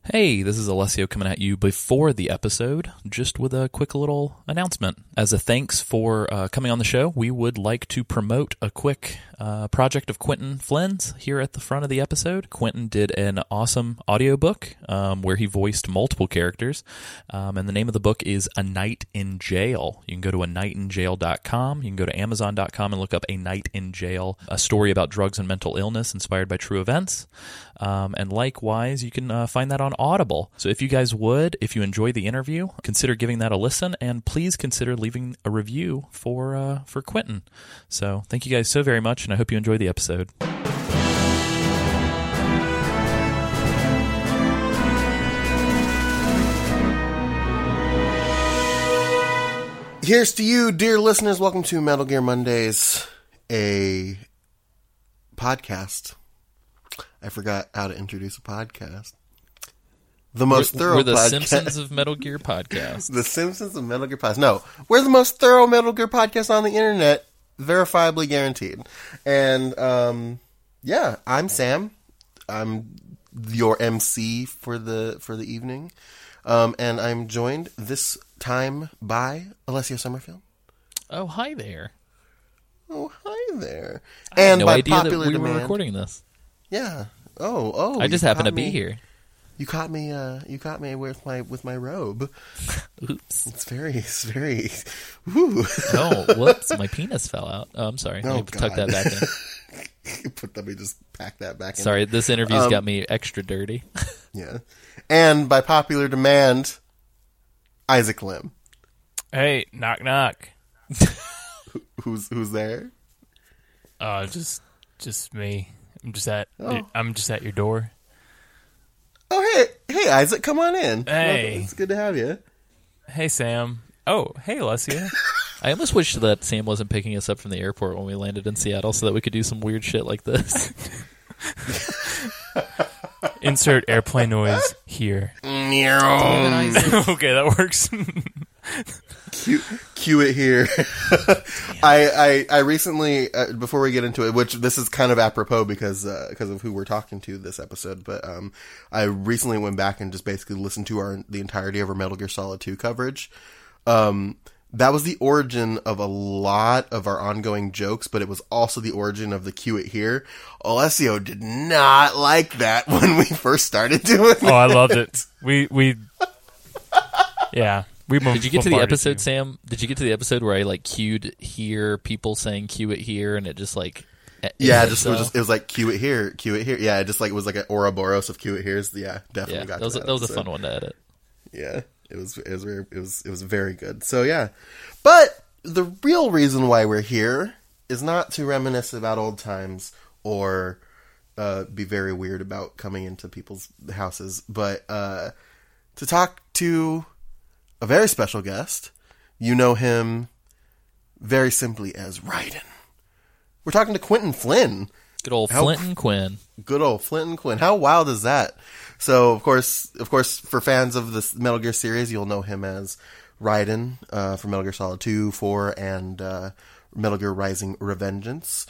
Hey, this is Alessio coming at you before the episode, just with a quick little announcement. As a thanks for coming on the show, we would like to promote a quick project of Quentin Flynn's here at the front of the episode. Quentin did an awesome audiobook where he voiced multiple characters, and the name of the book is A Night in Jail. You can go to anightinjail.com. You can go to amazon.com and look up A Night in Jail, a story about drugs and mental illness inspired by true events. And likewise, you can find that on Audible. So if you guys would, if you enjoy the interview, consider giving that a listen, and please consider leaving a review for Quentin. So thank you guys so very much, and I hope you enjoy the episode. Here's to you, dear listeners. Welcome to Metal Gear Mondays, a podcast. I forgot how to introduce a podcast. The most thorough We're the podcast. Simpsons of Metal Gear podcast. The Simpsons of Metal Gear podcast. No, we're the most thorough Metal Gear podcast on the internet, verifiably guaranteed. And yeah, I'm Sam. I'm your MC for the evening, and I'm joined this time by Alessio Summerfield. Oh, hi there. Oh, hi there. I had And no by idea that popular we were demand, recording this. yeah. Oh! I just happened to be here. You caught me. You caught me with my robe. Oops. It's very. Woo. Oh, whoops! My penis fell out. Oh, I'm sorry. Oh, Let me tuck that back in. Let me just pack that back in. Sorry, this interview's got me extra dirty. Yeah. And by popular demand, Isaac Lim. Hey, knock knock. Who's there? Just me. I'm just at your door. Oh, hey, Isaac, come on in. Hey. Welcome. It's good to have you. Hey, Sam. Oh, hey, Alessio. I almost wish that Sam wasn't picking us up from the airport when we landed in Seattle so that we could do some weird shit like this. Insert airplane noise here. Meow. Okay, that works. Cue it here. I recently, before we get into it, which this is kind of apropos because of who we're talking to this episode, but I recently went back and just basically listened to the entirety of our Metal Gear Solid 2 coverage. That was the origin of a lot of our ongoing jokes, but it was also the origin of the Cue It Here. Alessio did not like that when we first started doing it. Oh, I loved it. Yeah. Did you get to the episode, Sam? Did you get to the episode where I cued here, people saying "cue it here," and it just yeah, it was like "cue it here, cue it here." Yeah, it just it was like an Ouroboros of "cue it here's." Yeah, definitely got that was a fun one to edit. Yeah, it was very good. So yeah, but the real reason why we're here is not to reminisce about old times or be very weird about coming into people's houses, but to talk to a very special guest. You know him very simply as Raiden. We're talking to Quentin Flynn. Good old Flint and Quinn. Good old Flint and Quinn. How wild is that? So, of course, for fans of this Metal Gear series, you'll know him as Raiden from Metal Gear Solid 2, 4, and Metal Gear Rising: Revengeance.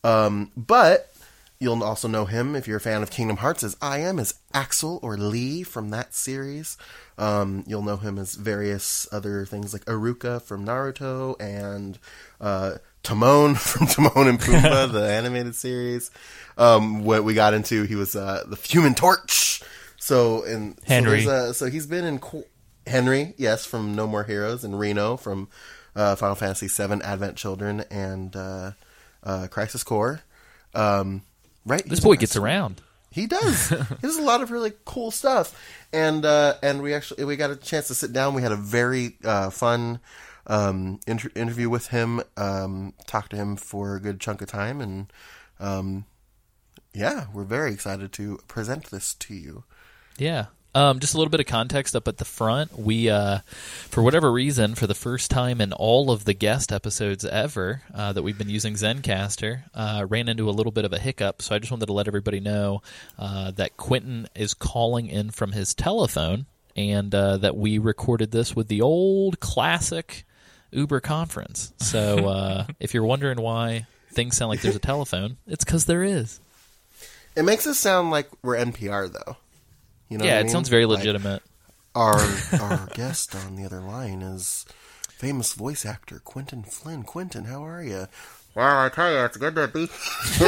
But you'll also know him, if you're a fan of Kingdom Hearts, as I am, as Axel or Lee from that series. You'll know him as various other things like Iruka from Naruto and Timon from Timon and Pumbaa, the animated series. What we got into, he was the Human Torch. Henry. So he's been in Henry, yes, from No More Heroes, and Reno from Final Fantasy VII, Advent Children, and Crisis Core. Right? This boy gets around. He does. He does a lot of really cool stuff, and we got a chance to sit down. We had a very fun interview with him. Talked to him for a good chunk of time, and yeah, we're very excited to present this to you. Yeah. Just a little bit of context up at the front. We, for whatever reason, for the first time in all of the guest episodes ever that we've been using Zencastr, ran into a little bit of a hiccup. So I just wanted to let everybody know that Quentin is calling in from his telephone, and that we recorded this with the old classic Uber conference. So if you're wondering why things sound like there's a telephone, it's because there is. It makes us sound like we're NPR, though. You know Yeah, what I it mean? sounds very Like, legitimate. our guest on the other line is famous voice actor Quentin Flynn. Quentin, how are you? Well, I tell you, it's good to be.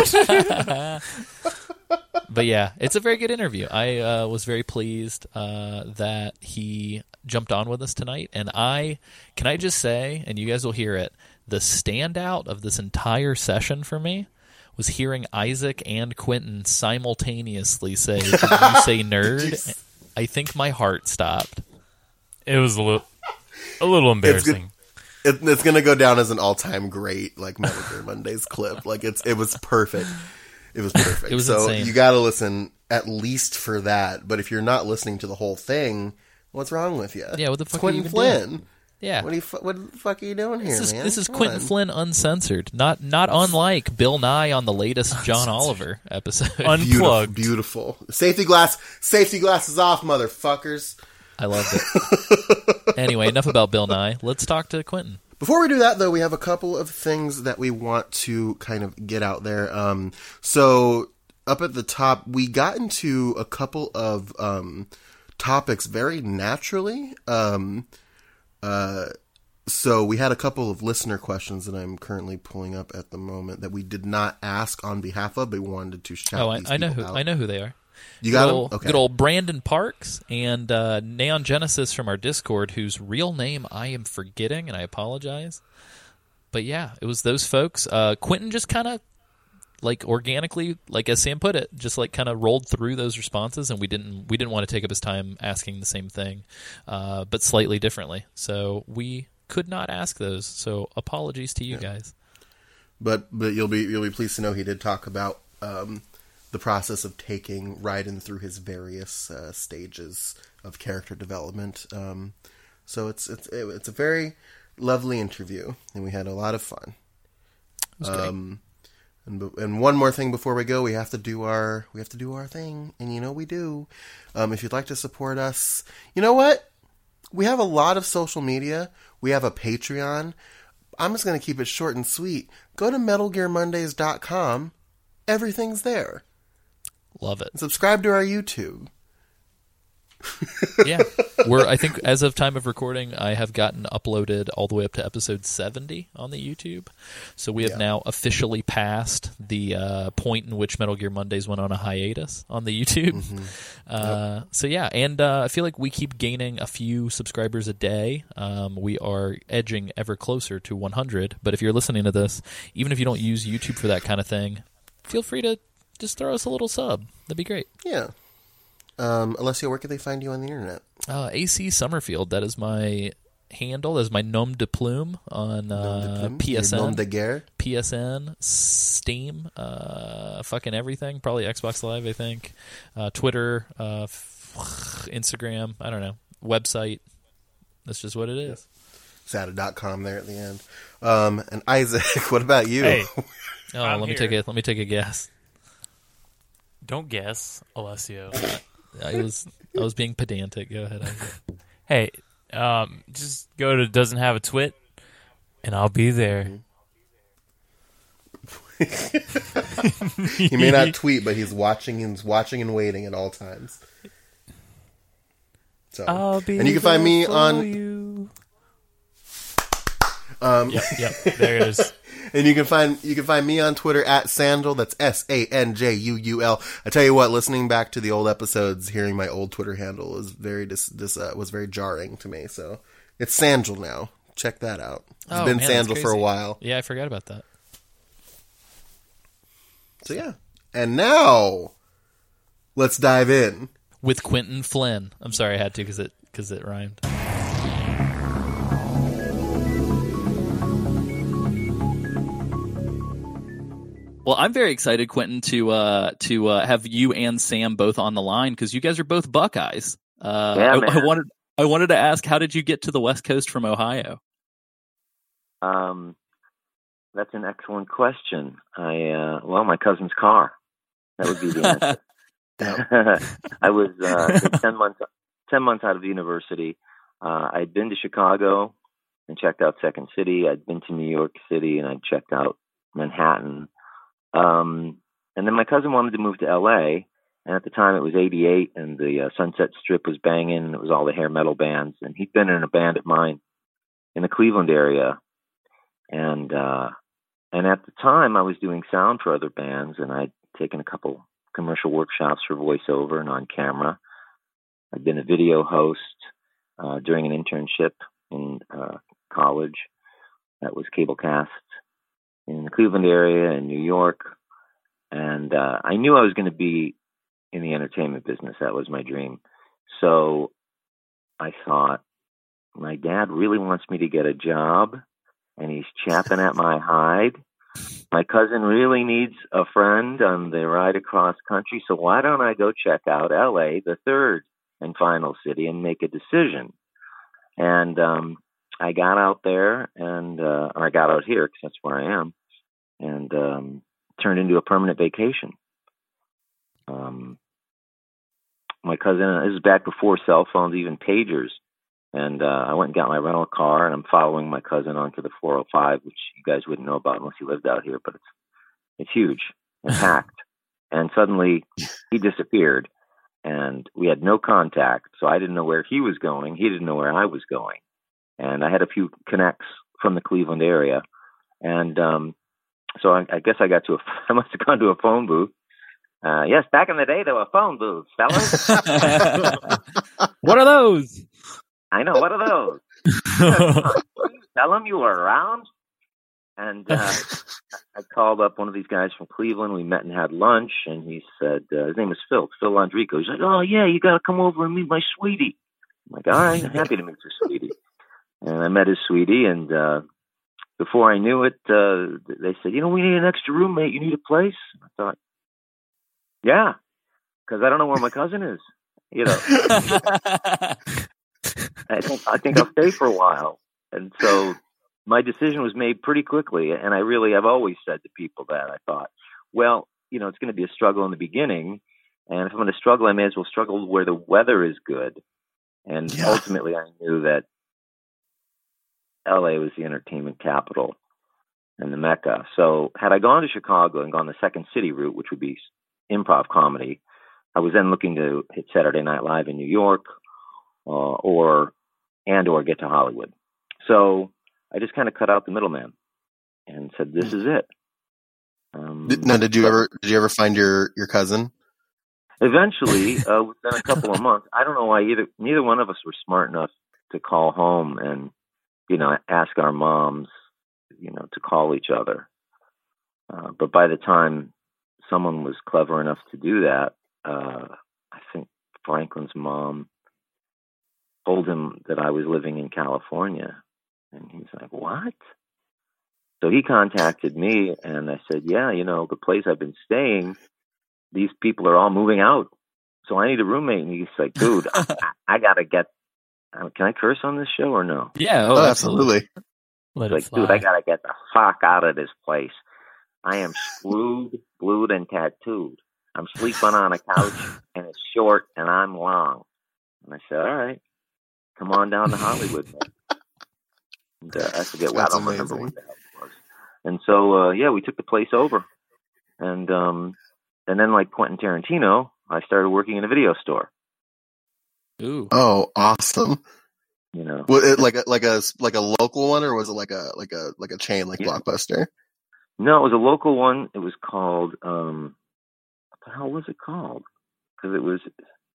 But yeah, it's a very good interview. I was very pleased that he jumped on with us tonight. And can I just say, and you guys will hear it, the standout of this entire session for me was hearing Isaac and Quentin simultaneously say, "Did you say nerd?" I think my heart stopped. It was a little embarrassing. It's going to go down as an all-time great, like, Metal Gear Mondays clip. Like, it was perfect. It was perfect. It was so insane. You got to listen at least for that. But if you're not listening to the whole thing, what's wrong with you? Yeah, what the fuck It's are you Quentin even Flynn. doing? Yeah. What the fuck are you doing here, man? This is Come Quentin on. Flynn uncensored, not unlike Bill Nye on the latest John Oliver episode. Unplugged. Beautiful. Safety glasses off, motherfuckers. I loved it. Anyway, enough about Bill Nye. Let's talk to Quentin. Before we do that, though, we have a couple of things that we want to kind of get out there. So up at the top, we got into a couple of topics very naturally. So we had a couple of listener questions that I'm currently pulling up at the moment that we did not ask on behalf of, but we wanted to shout these I know people who out. I know who they are. You got them? Okay. Good old Brandon Parks and Neon Genesis from our Discord, whose real name I am forgetting, and I apologize. But yeah, it was those folks. Quentin just kind of, like, organically, like as Sam put it, just like kind of rolled through those responses, and we didn't want to take up his time asking the same thing, but slightly differently. So we could not ask those. So apologies to you guys. But you'll be pleased to know he did talk about the process of taking Raiden through his various stages of character development. So it's a very lovely interview, and we had a lot of fun. It was great. And one more thing before we go, we have to do our thing, and you know we do. If you'd like to support us, you know what? We have a lot of social media. We have a Patreon. I'm just going to keep it short and sweet. Go to MetalGearMondays.com. Everything's there. Love it. Subscribe to our YouTube. Yeah. I think as of time of recording, I have gotten uploaded all the way up to episode 70 on the YouTube. So we have now officially passed the point in which Metal Gear Mondays went on a hiatus on the YouTube. Mm-hmm. So yeah, and I feel like we keep gaining a few subscribers a day. We are edging ever closer to 100. But if you're listening to this, even if you don't use YouTube for that kind of thing, feel free to just throw us a little sub. That'd be great. Yeah. Alessio, where can they find you on the internet? AC Summerfield. That is my handle. That is my nom de plume on PSN. Your nom de guerre? PSN, Steam, fucking everything. Probably Xbox Live, I think. Twitter, Instagram. I don't know. Website. That's just what it is. Sada.com there at the end. And Isaac, what about you? Hey, let me take a guess. Don't guess, Alessio. I was being pedantic. Go ahead, Isaac. Hey, just go to Doesn't Have a Twit, and I'll be there. He may not tweet, but he's watching and waiting at all times. So, I'll be and you can find me on. You. Yep, there it is. And you can find me on Twitter at Sandul. That's SANJUUL. I tell you what, listening back to the old episodes, hearing my old Twitter handle was very jarring to me. So it's Sandul now. Check that out. It's been Sandul for a while. Yeah, I forgot about that. So yeah, and now let's dive in with Quentin Flynn. I'm sorry, I had to because it rhymed. Well, I'm very excited, Quentin, to have you and Sam both on the line because you guys are both Buckeyes. Yeah, man. I wanted to ask, how did you get to the West Coast from Ohio? That's an excellent question. My cousin's car. That would be the answer. I was 10 months out of university. I'd been to Chicago and checked out Second City. I'd been to New York City and I'd checked out Manhattan. And then my cousin wanted to move to LA, And at the time, it was '88, and the Sunset Strip was banging, and it was all the hair metal bands. And he'd been in a band of mine in the Cleveland area, and at the time, I was doing sound for other bands, and I'd taken a couple commercial workshops for voiceover and on camera. I'd been a video host during an internship in college that was cablecast in the Cleveland area in New York. And I knew I was going to be in the entertainment business. That was my dream. So I thought, my dad really wants me to get a job, and he's chapping at my hide. My cousin really needs a friend on the ride across country, so why don't I go check out LA, the third and final city, and make a decision? And I got out there, and or I got out here because that's where I am, and turned into a permanent vacation. My cousin, this is back before cell phones, even pagers, and I went and got my rental car, and I'm following my cousin onto the 405, which you guys wouldn't know about unless you lived out here, but it's huge and packed. And suddenly he disappeared, and we had no contact, so I didn't know where he was going. He didn't know where I was going. And I had a few connects from the Cleveland area. And so I guess I must have gone to a phone booth. Yes, back in the day, there were phone booths, fellas. What are those? I know, what are those? Tell them you were around. And I called up one of these guys from Cleveland. We met and had lunch, and he said, his name was Phil Landrico. He's like, oh, yeah, you got to come over and meet my sweetie. I'm like, all right, I'm happy to meet your sweetie. And I met his sweetie, and before I knew it, they said, we need an extra roommate. You need a place? I thought, yeah, because I don't know where my cousin is. I think I'll stay for a while. And so my decision was made pretty quickly. And I've always said to people that I thought, well, it's going to be a struggle in the beginning. And if I'm going to struggle, I may as well struggle where the weather is good. And ultimately I knew that LA was the entertainment capital and the Mecca. So had I gone to Chicago and gone the Second City route, which would be improv comedy, I was then looking to hit Saturday Night Live in New York, or get to Hollywood. So I just kind of cut out the middleman and said, "This is it." Now, did you ever find your cousin? Eventually, within a couple of months. I don't know why neither one of us were smart enough to call home and ask our moms to call each other. But by the time someone was clever enough to do that, I think Franklin's mom told him that I was living in California. And he's like, what? So he contacted me, and I said, yeah, the place I've been staying, these people are all moving out. So I need a roommate. And he's like, dude, I got to get, can I curse on this show or no? Yeah. Oh, absolutely. Dude, I got to get the fuck out of this place. I am screwed, glued, and tattooed. I'm sleeping on a couch, and it's short, and I'm long. And I said, all right, come on down to Hollywood, man. And, I forget what, I don't remember what the hell it was. And so, we took the place over. And then, like Quentin Tarantino, I started working in a video store. Ooh. Oh, awesome. Was it like a local one, or was it like a chain like Blockbuster? No, it was a local one. It was called, what the hell was it called? Because it was,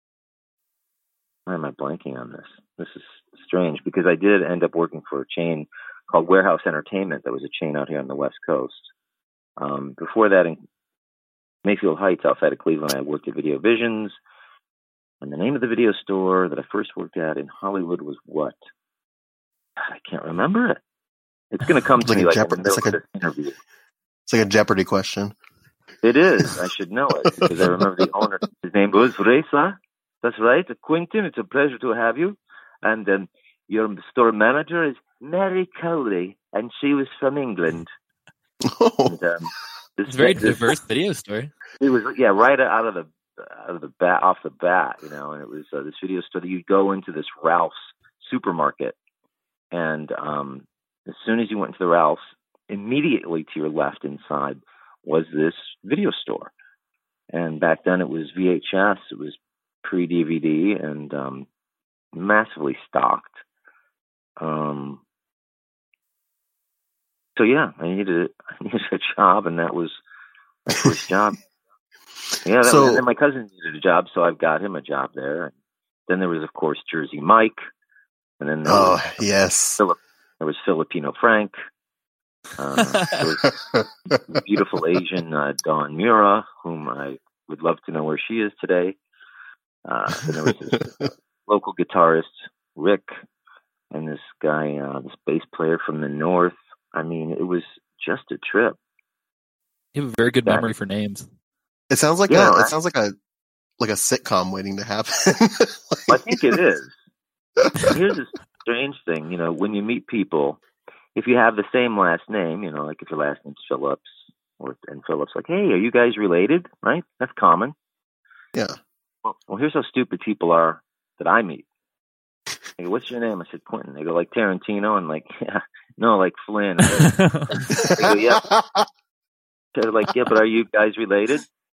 why am I blanking on this? This is strange, because I did end up working for a chain called Warehouse Entertainment. That was a chain out here on the West Coast. Before that, in Mayfield Heights, outside of Cleveland, I worked at Video Visions. And the name of the video store that I first worked at in Hollywood was what? I can't remember it. It's going to come to me like in the middle of this interview. It's like a Jeopardy question. It is. I should know it because I remember the owner. His name was Reza. That's right. Quentin, it's a pleasure to have you. And your store manager is Mary Cowley, and she was from England. Oh. And, it's a very diverse video store. It was, right out of the bat, off the bat, and it was this video store that you'd go into this Ralph's supermarket, and as soon as you went into the Ralph's, immediately to your left inside was this video store. And back then it was VHS. It was pre-DVD and massively stocked. So yeah, I needed a job, and that was my first job. Yeah, and then my cousin needed a job, so I've got him a job there. And then there was, of course, Jersey Mike, and then there was Filipino Frank. There was the beautiful Asian Dawn Mura, whom I would love to know where she is today. Then there was this local guitarist, Rick, and this guy, this bass player from the north. I mean, it was just a trip. You have a very good memory for names. It sounds like a sitcom waiting to happen. I think it is. Here's a strange thing, when you meet people, if you have the same last name, like if your last name's Phillips, and Phillips, like, hey, are you guys related? Right? That's common. Yeah. Well, here's how stupid people are that I meet. They go, what's your name? I said, Quentin. They go, like Tarantino? And like, yeah, no, like Flynn. They go, yeah. They're like, yeah, but are you guys related?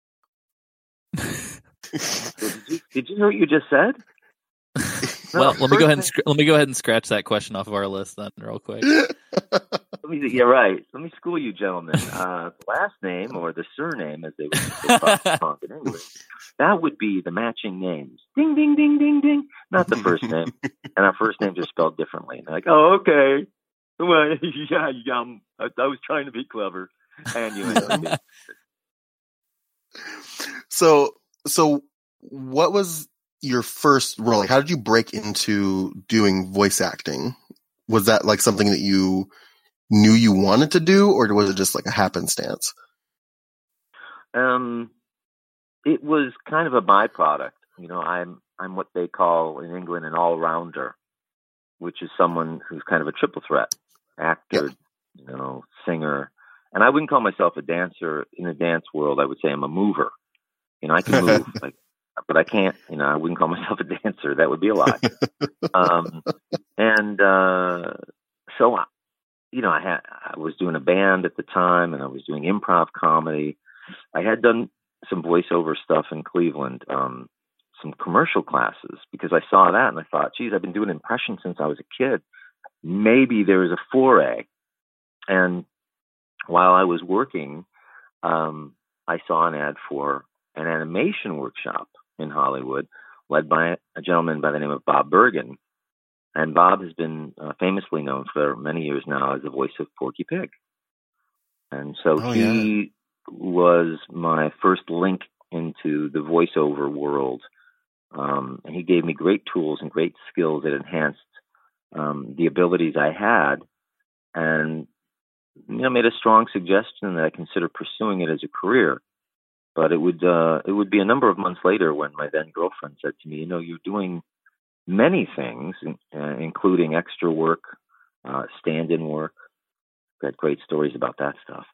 Did you hear what you just said? Well, let me go ahead and scratch that question off of our list then, real quick. Yeah, right. Let me school you, gentlemen. The last name or the surname, as they would talk in English, that would be the matching names. Ding, ding, ding, ding, ding. Not the first name, and our first names are spelled differently. And they're like, oh, okay. Well, yeah. I was trying to be clever, and you know. So, what was your first role? Like, how did you break into doing voice acting? Was that like something that you knew you wanted to do, or was it just like a happenstance? It was kind of a byproduct. I'm what they call in England an all-rounder, which is someone who's kind of a triple threat, actor, singer. And I wouldn't call myself a dancer. In the dance world, I would say I'm a mover. I can move, but I can't, I wouldn't call myself a dancer. That would be a lie. So, I was doing a band at the time, and I was doing improv comedy. I had done some voiceover stuff in Cleveland, some commercial classes, because I saw that and I thought, geez, I've been doing impressions since I was a kid. Maybe there is a foray. And while I was working, I saw an ad for an animation workshop in Hollywood led by a gentleman by the name of Bob Bergen. And Bob has been famously known for many years now as the voice of Porky Pig. And so he was my first link into the voiceover world. And he gave me great tools and great skills that enhanced the abilities I had, and made a strong suggestion that I consider pursuing it as a career. But it would be a number of months later when my then girlfriend said to me, you're doing many things, including extra work, stand-in work. Got great stories about that stuff.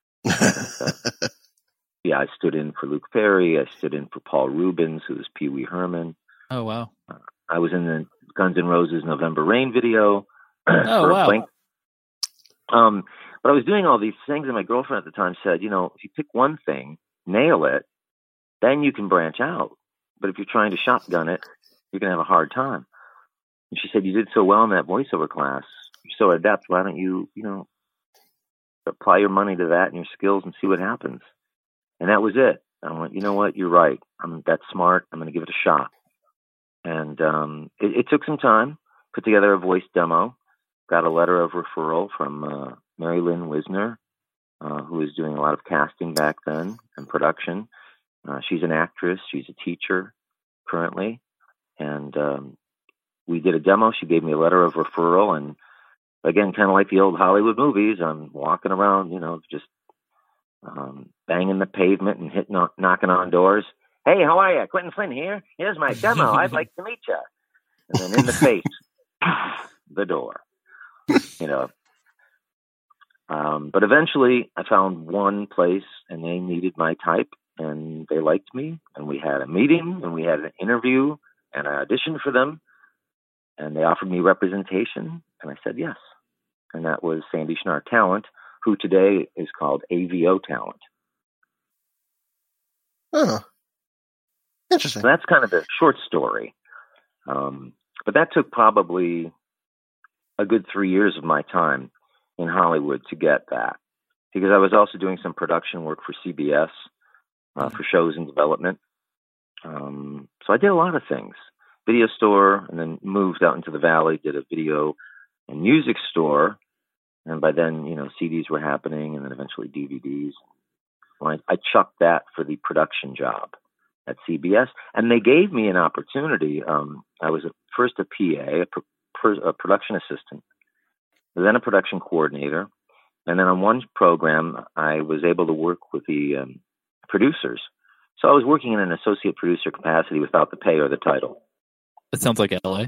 Yeah, I stood in for Luke Perry. I stood in for Paul Rubens, who was Pee Wee Herman. Oh, wow. I was in the Guns N' Roses November Rain video. Oh, wow. But I was doing all these things, and my girlfriend at the time said, if you pick one thing, nail it, then you can branch out. But if you're trying to shotgun it, you're going to have a hard time. And she said, you did so well in that voiceover class. You're so adept. Why don't you, apply your money to that and your skills and see what happens? And that was it. I went, you know what? You're right. I'm that smart. I'm going to give it a shot. And it took some time. Put together a voice demo. Got a letter of referral from Mary Lynn Wisner, who was doing a lot of casting back then and production. She's an actress. She's a teacher currently. And we did a demo. She gave me a letter of referral. And again, kind of like the old Hollywood movies, I'm walking around, just banging the pavement and knocking on doors. Hey, how are you? Quentin Flynn here. Here's my demo. I'd like to meet you. And then in the face, the door. But eventually I found one place and they needed my type and they liked me, and we had a meeting and we had an interview and I auditioned for them and they offered me representation and I said yes. And that was Sandy Schnarr Talent, who today is called AVO Talent. Oh, interesting. So that's kind of a short story. But that took probably a good 3 years of my time in Hollywood to get that, because I was also doing some production work for CBS for shows in development. So I did a lot of things. Video store, and then moved out into the valley, did a video and music store. And by then, CDs were happening, and then eventually DVDs. Well, I chucked that for the production job at CBS, and they gave me an opportunity. I was first a PA, a production assistant, then a production coordinator, and then on one program, I was able to work with the producers. So I was working in an associate producer capacity without the pay or the title. That sounds like LA.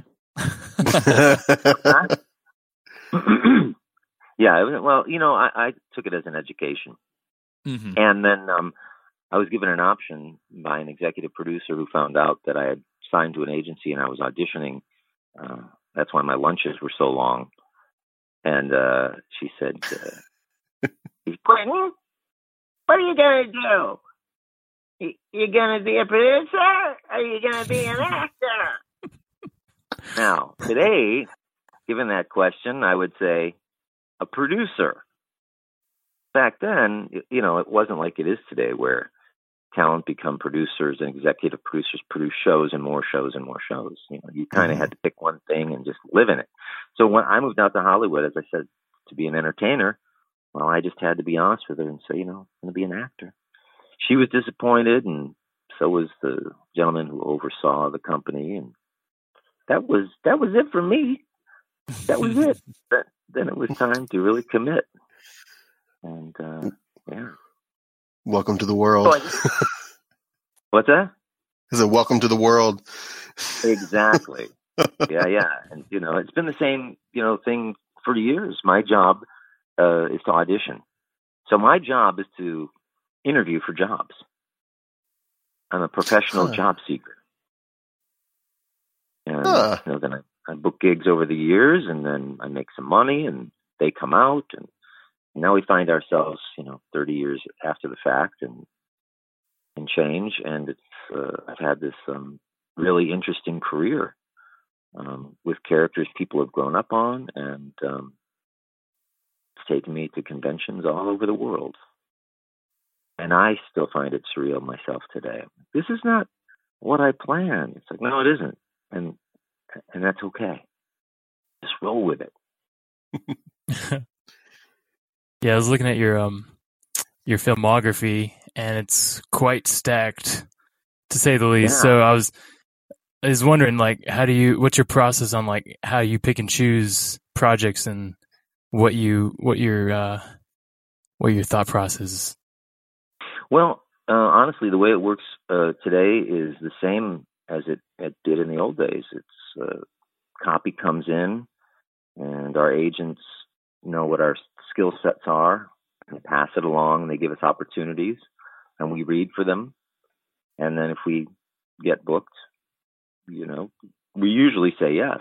Yeah, well, I took it as an education. Mm-hmm. And then I was given an option by an executive producer who found out that I had signed to an agency and I was auditioning. That's why my lunches were so long. And she said, Quentin, what are you going to do? You going to be a producer or are you going to be an actor? Now, today, given that question, I would say a producer. Back then, it wasn't like it is today where talent become producers and executive producers produce shows and more shows and more shows. You kind of had to pick one thing and just live in it. So when I moved out to Hollywood, as I said, to be an entertainer, well, I just had to be honest with her and say, I'm going to be an actor. She was disappointed, and so was the gentleman who oversaw the company, and that was it for me. That was it. Then it was time to really commit. And yeah. Welcome to the world. What's that? I said, welcome to the world. Exactly. Yeah. And it's been the same thing for years. My job is to audition. So my job is to interview for jobs. I'm a professional job seeker. And then I book gigs over the years, and then I make some money, and they come out, and now we find ourselves, 30 years after the fact and change. And it's I've had this really interesting career with characters people have grown up on, and it's taken me to conventions all over the world. And I still find it surreal myself today. This is not what I planned. It's like, no, it isn't. And that's okay. Just roll with it. Yeah, I was looking at your filmography, and it's quite stacked, to say the least. Yeah. So I was wondering, what's your process on how you pick and choose projects, and what your thought process is? Well, honestly, the way it works today is the same as it did in the old days. It's copy comes in, and our agents know what our skill sets are, and pass it along, and they give us opportunities, and we read for them. And then if we get booked, we usually say yes.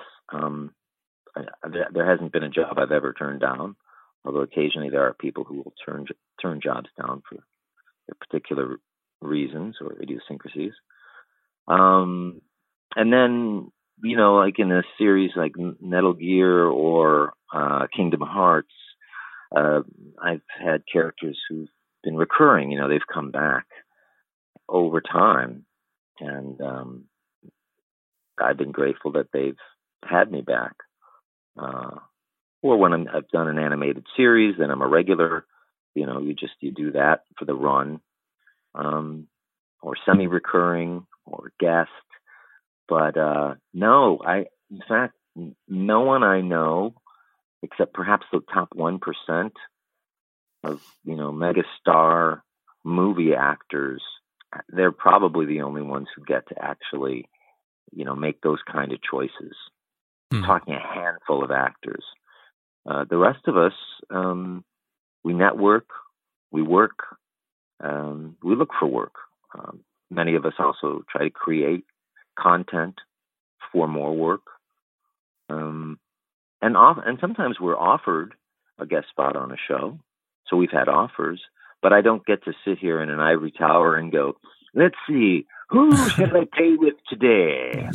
There hasn't been a job I've ever turned down, although occasionally there are people who will turn jobs down for particular reasons or idiosyncrasies. And then, like in a series like Metal Gear or Kingdom Hearts, I've had characters who've been recurring. They've come back over time, and I've been grateful that they've had me back. Or when I've done an animated series, then I'm a regular. You do that for the run, or semi-recurring or guest. But no, in fact, no one I know, except perhaps the top 1% of megastar movie actors, they're probably the only ones who get to actually make those kind of choices. I'm talking a handful of actors. The rest of us, we network, we work, we look for work. Many of us also try to create content for more work. And sometimes we're offered a guest spot on a show. So we've had offers, but I don't get to sit here in an ivory tower and go, Let's see. Who shall I play with today?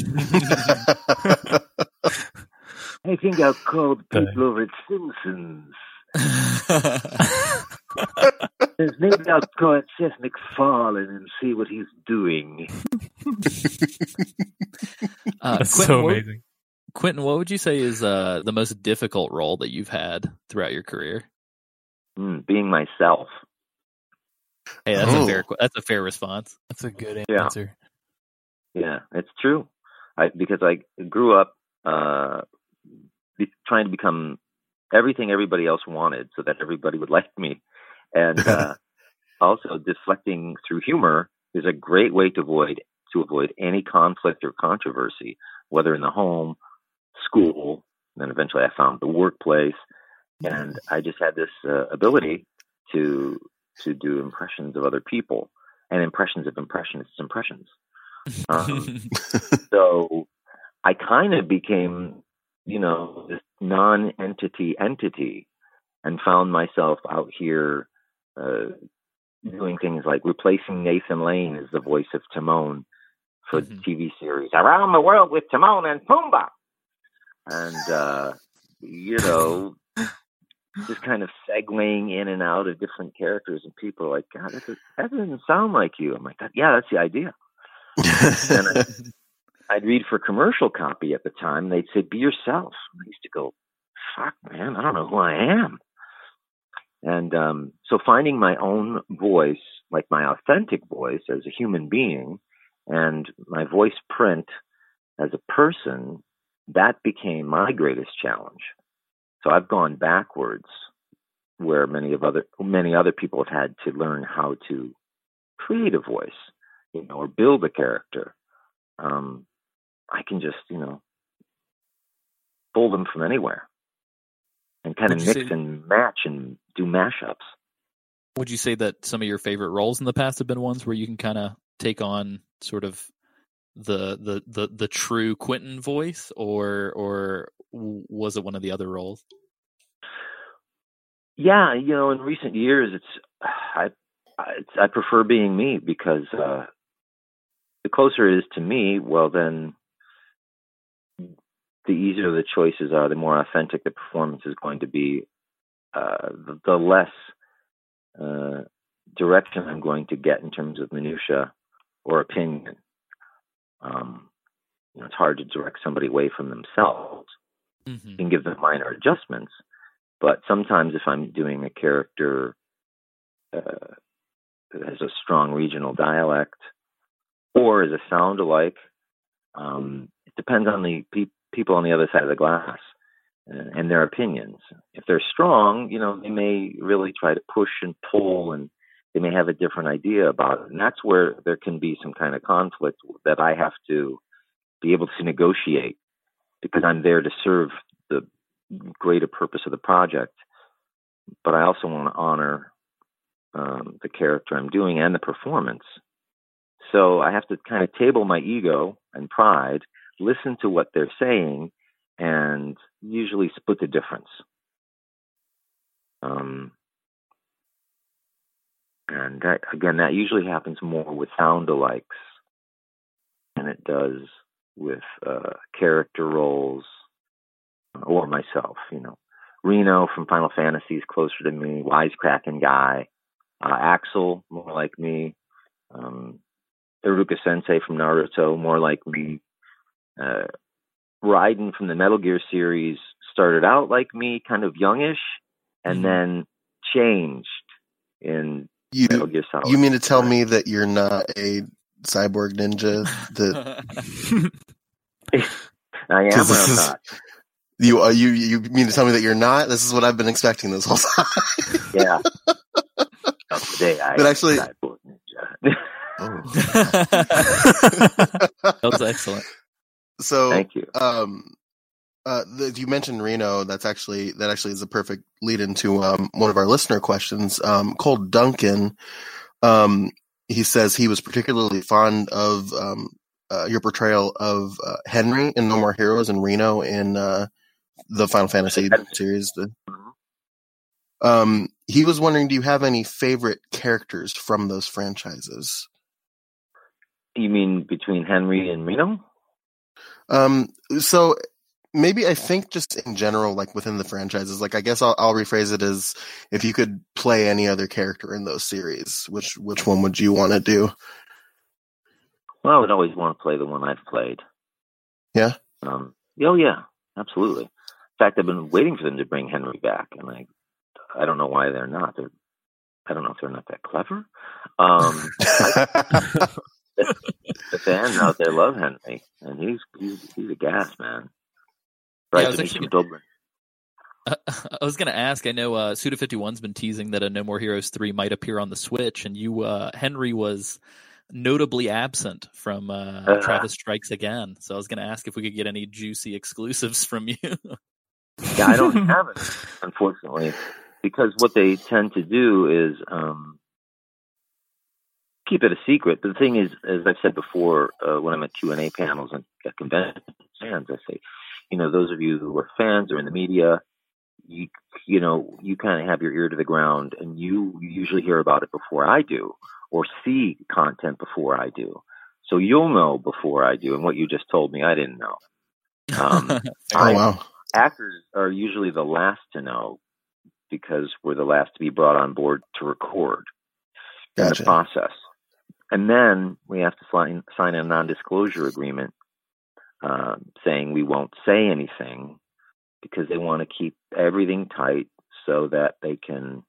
I think I'll call the people over at Simpsons. Maybe I'll call it Seth MacFarlane and see what he's doing. That's Quentin, so amazing. Quentin, what would you say is the most difficult role that you've had throughout your career? Being myself. Hey, that's a fair response. That's a good Yeah. answer. Yeah, it's true. Because I grew up trying to become everything everybody else wanted, so that everybody would like me, and also deflecting through humor is a great way to avoid any conflict or controversy, whether in the home, school, and then eventually I found the workplace, and I just had this ability to do impressions of other people and impressions of impressionists' impressions. So I kind of became, this non-entity entity, and found myself out here doing things like replacing Nathan Lane as the voice of Timon for the TV series Around the World with Timon and Pumbaa. And, just kind of segueing in and out of different characters, and people are like, God, that doesn't sound like you. I'm like, yeah, that's the idea. And I'd read for commercial copy at the time. They'd say, be yourself. And I used to go, fuck, man, I don't know who I am. And so finding my own voice, like my authentic voice as a human being, and my voice print as a person, that became my greatest challenge. So I've gone backwards, where many other people have had to learn how to create a voice, or build a character. I can just, pull them from anywhere and kind of mix and match and do mashups. Would you say that some of your favorite roles in the past have been ones where you can kind of take on sort of the true Quentin voice, or was it one of the other roles? Yeah, in recent years, I prefer being me, because the closer it is to me, well, then the easier the choices are, the more authentic the performance is going to be, the less direction I'm going to get in terms of minutia or opinion. It's hard to direct somebody away from themselves. You can give them minor adjustments, but sometimes if I'm doing a character that has a strong regional dialect or is a sound-alike, it depends on the people on the other side of the glass and their opinions. If they're strong, they may really try to push and pull, and they may have a different idea about it. And that's where there can be some kind of conflict that I have to be able to negotiate, because I'm there to serve the greater purpose of the project. But I also want to honor the character I'm doing and the performance. So I have to kind of table my ego and pride, listen to what they're saying, and usually split the difference. And that usually happens more with sound-alikes than it does with character roles or myself. Reno from Final Fantasy is closer to me, wisecracking guy. Axel, more like me. Iruka Sensei from Naruto, more like me. Raiden from the Metal Gear series started out like me, kind of youngish, and then changed in Metal Gear Solid. You mean to tell me that you're not a cyborg ninja? I am, or I'm not. You mean to tell me that you're not? This is what I've been expecting this whole time. Yeah. Today I am actually, a cyborg ninja. That was excellent. So, thank you. You mentioned Reno. That actually is a perfect lead into one of our listener questions. Cole Duncan, he says he was particularly fond of your portrayal of Henry in No More Heroes and Reno in the Final Fantasy series. He was wondering, do you have any favorite characters from those franchises? You mean between Henry and Reno? So maybe I think just in general, like within the franchises, like I guess I'll rephrase it as if you could play any other character in those series, which one would you want to do? Well, I would always want to play the one I've played. Yeah. Oh yeah, absolutely. In fact, I've been waiting for them to bring Henry back, and I don't know why they're not. I don't know if they're not that clever. The fans out there love Henry, and he's a gas man. Right, I was going to ask. I know Suda51's been teasing that a No More Heroes 3 might appear on the Switch, and Henry was notably absent from Travis Strikes Again. So I was going to ask if we could get any juicy exclusives from you. Yeah, I don't have it, unfortunately, because what they tend to do is keep it a secret. But the thing is, as I've said before, when I'm at Q&A panels and at conventions, I say, those of you who are fans or in the media, you kind of have your ear to the ground, and you usually hear about it before I do, or see content before I do. So you'll know before I do, and what you just told me, I didn't know. Oh, wow. Actors are usually the last to know because we're the last to be brought on board to record in the process. And then we have to sign a non-disclosure agreement saying we won't say anything because they want to keep everything tight so that they can,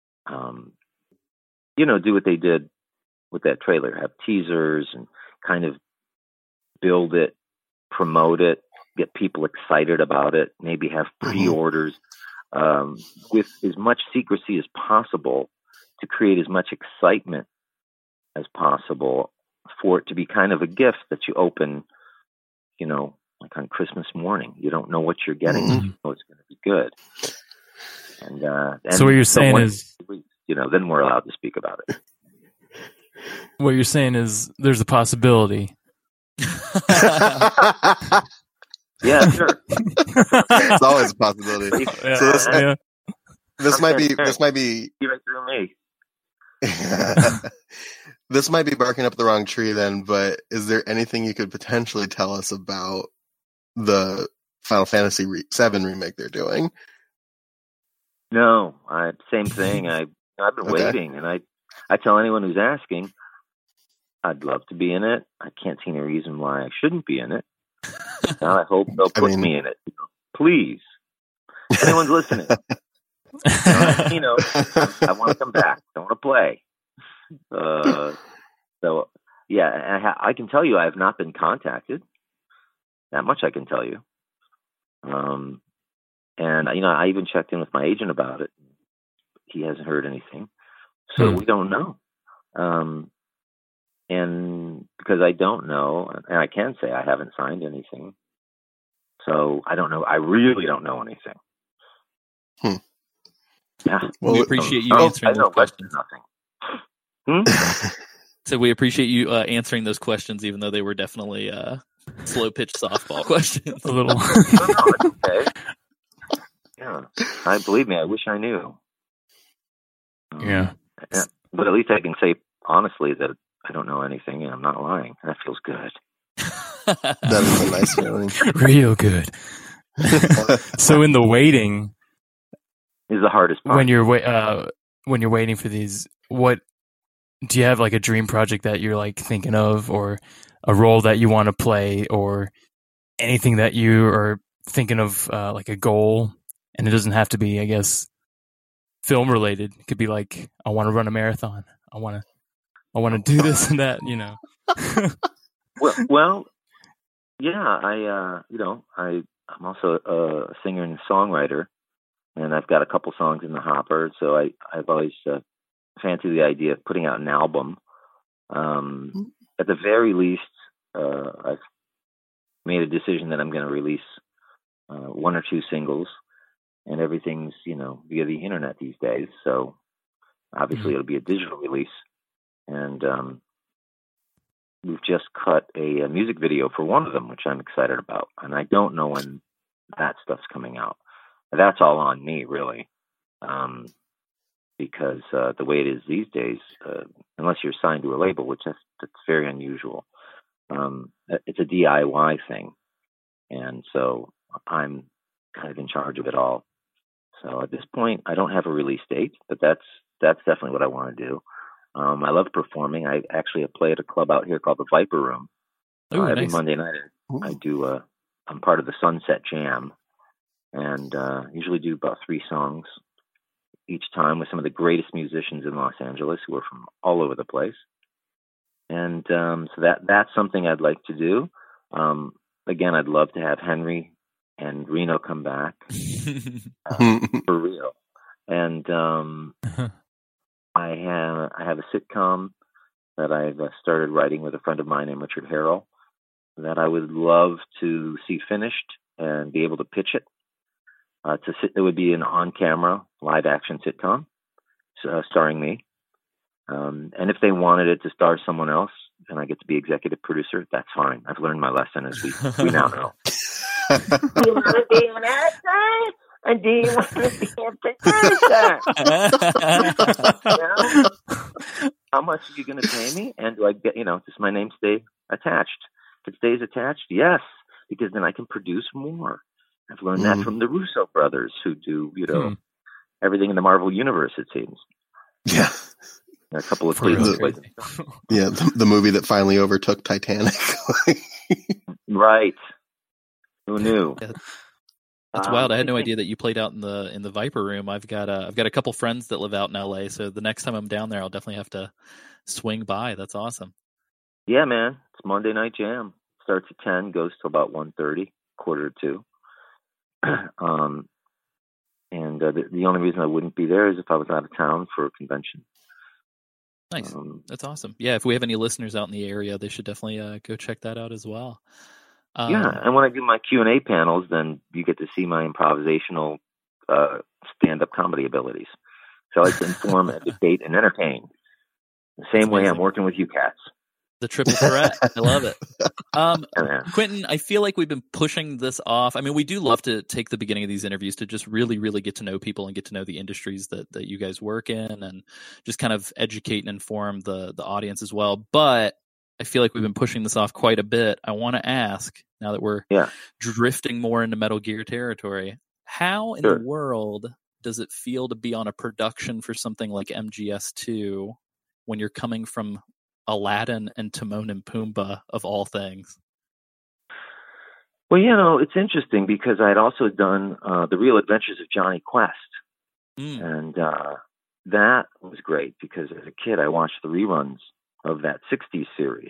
do what they did with that trailer, have teasers and kind of build it, promote it, get people excited about it, maybe have pre-orders with as much secrecy as possible to create as much excitement as possible for it to be kind of a gift that you open, like on Christmas morning. You don't know what you're getting. You know it's going to be good. And so what you're saying is, then we're allowed to speak about it. What you're saying is there's a possibility. Yeah, sure. It's always a possibility. Yeah, so this might be right through me. This might be barking up the wrong tree then, but is there anything you could potentially tell us about the Final Fantasy VII remake they're doing? No, same thing. I've been waiting, and I tell anyone who's asking, I'd love to be in it. I can't see any reason why I shouldn't be in it. Now I hope they'll put me in it. Please. If anyone's listening. I want to come back. I want to play. So, yeah, I can tell you I have not been contacted. That much I can tell you. And, I even checked in with my agent about it. He hasn't heard anything. So we don't know. And because I don't know, and I can say I haven't signed anything. So I don't know. I really don't know anything. Yeah. Well, we appreciate you answering those questions. So we appreciate you answering those questions, even though they were definitely slow pitch softball questions. A little. No, okay. Yeah. Believe me, I wish I knew. Yeah. But at least I can say honestly that I don't know anything, and I'm not lying. That feels good. That is a nice feeling. Real good. So in the waiting is the hardest part. When you're waiting for these, what do you have, like a dream project that you're like thinking of, or a role that you want to play, or anything that you are thinking of, like a goal? And it doesn't have to be, I guess, film related. It could be like, I want to run a marathon. I want to do this and that, Well, yeah. I'm also a singer and songwriter, and I've got a couple songs in the hopper. So I've always fancied the idea of putting out an album. At the very least, I've made a decision that I'm going to release 1 or 2 singles, and everything's via the internet these days. So obviously it'll be a digital release, and we've just cut a music video for one of them, which I'm excited about. And I don't know when that stuff's coming out. That's all on me, really. Because the way it is these days, unless you're signed to a label, which that's very unusual. it's a DIY thing, and so I'm kind of in charge of it all. So at this point, I don't have a release date, but that's definitely what I want to do. I love performing. I actually play at a club out here called the Viper Room. Every nice. Monday night, I do. I'm part of the Sunset Jam, and usually do about 3 songs each time with some of the greatest musicians in Los Angeles who are from all over the place. And so that's something I'd like to do. Again, I'd love to have Henry and Reno come back for real. And I have a sitcom that I've started writing with a friend of mine named Richard Harrell that I would love to see finished and be able to pitch it. It would be an on-camera live-action sitcom starring me. And if they wanted it to star someone else and I get to be executive producer, that's fine. I've learned my lesson, as we now know. Do you want to be an actor? And do you want to be a producer? How much are you going to pay me? And do I get, does my name stay attached? If it stays attached, yes, because then I can produce more. I've learned that from the Russo brothers, who do, everything in the Marvel universe, it seems. Yeah. A couple of Cleveland plays. Yeah, the movie that finally overtook Titanic. Right. Who knew? Yeah. That's wild. I had no idea that you played out in the Viper Room. I've got a couple friends that live out in LA, so the next time I'm down there, I'll definitely have to swing by. That's awesome. Yeah, man. It's Monday Night Jam. Starts at 10, goes to about 1:30, 1:45. And the only reason I wouldn't be there is if I was out of town for a convention. Nice. That's awesome. Yeah, if we have any listeners out in the area, they should definitely go check that out as well. Yeah, and when I do my Q&A panels, then you get to see my improvisational stand-up comedy abilities. So I like to inform, educate, and entertain. The same way I'm working with you cats. The triple threat. I love it. Quentin, I feel like we've been pushing this off. I mean, we do love to take the beginning of these interviews to just really, really get to know people and get to know the industries that you guys work in, and just kind of educate and inform the audience as well. But I feel like we've been pushing this off quite a bit. I want to ask, now that we're drifting more into Metal Gear territory, how in the world does it feel to be on a production for something like MGS2 when you're coming from Aladdin and Timon and Pumbaa, of all things? Well, it's interesting because I'd also done The Real Adventures of Johnny Quest. And that was great because as a kid, I watched the reruns of that 60s series,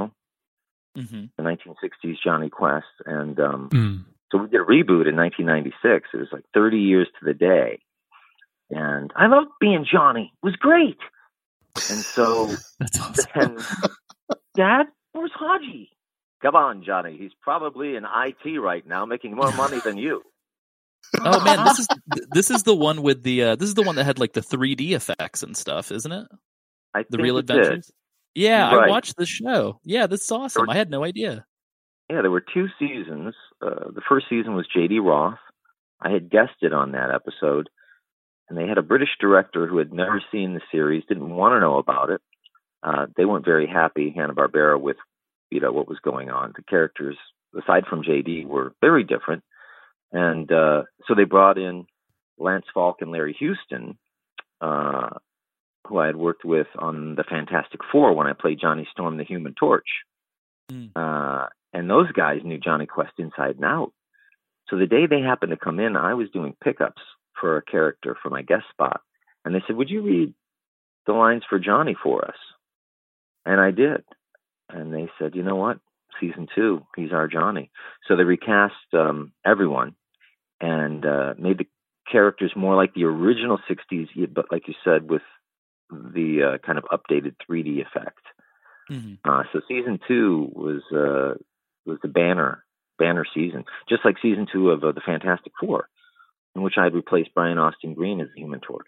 the 1960s Johnny Quest. And so we did a reboot in 1996. It was like 30 years to the day. And I loved being Johnny. It was great. And so, That's awesome. And Dad, where's Haji? Come on, Johnny. He's probably in IT right now, making more money than you. Oh man, this is the one with this is the one that had like the 3D effects and stuff, isn't it? The Real Adventures. Yeah, right. I watched the show. Yeah, this is awesome. I had no idea. Yeah, there were 2 seasons. The first season was J.D. Roth. I had guested on that episode. And they had a British director who had never seen the series, didn't want to know about it. They weren't very happy, Hanna-Barbera, with what was going on. The characters, aside from J.D., were very different. And so they brought in Lance Falk and Larry Houston, who I had worked with on the Fantastic Four when I played Johnny Storm, the Human Torch. And those guys knew Johnny Quest inside and out. So the day they happened to come in, I was doing pickups for a character for my guest spot. And they said, would you read the lines for Johnny for us? And I did. And they said, you know what? Season 2, he's our Johnny. So they recast everyone and made the characters more like the original 60s, but like you said, with the kind of updated 3D effect. So season 2 was the banner season, just like season 2 of the Fantastic Four, in which I had replaced Brian Austin Green as the Human Torch.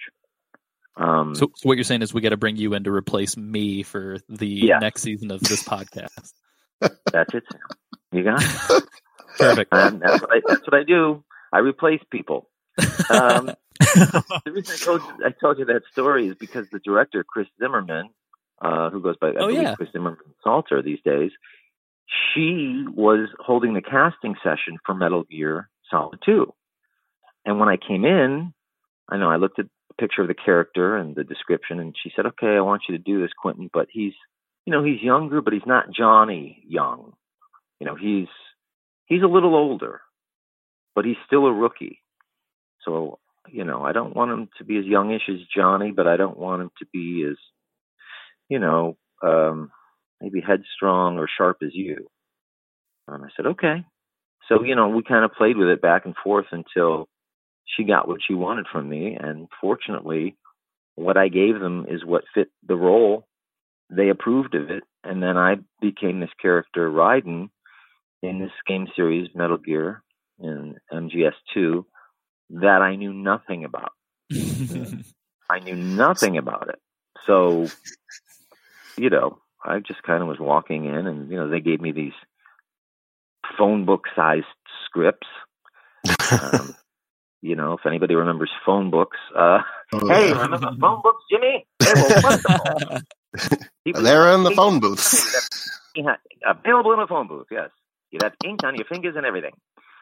So what you're saying is we got to bring you in to replace me for the next season of this podcast. That's it, Sam. You got it. Perfect. That's what I do. I replace people. The reason I told you that story is because the director, Chris Zimmerman, who goes by Chris Zimmerman Salter these days, she was holding the casting session for Metal Gear Solid 2. And when I came in, I looked at the picture of the character and the description, and she said, "Okay, I want you to do this, Quentin, but he's younger, but he's not Johnny Young. He's a little older, but he's still a rookie. So, I don't want him to be as youngish as Johnny, but I don't want him to be as, maybe headstrong or sharp as you." And I said, "Okay." So, we kind of played with it back and forth until she got what she wanted from me. And fortunately, what I gave them is what fit the role. They approved of it. And then I became this character, Raiden, in this game series, Metal Gear, in MGS2, that I knew nothing about. I knew nothing about it. So, I just kind of was walking in, and, they gave me these phone book-sized scripts. If anybody remembers phone books, hey, remember phone books, Jimmy? They were wonderful. They're in the phone booths. Available in the phone booth, yes. You'd have ink on your fingers and everything.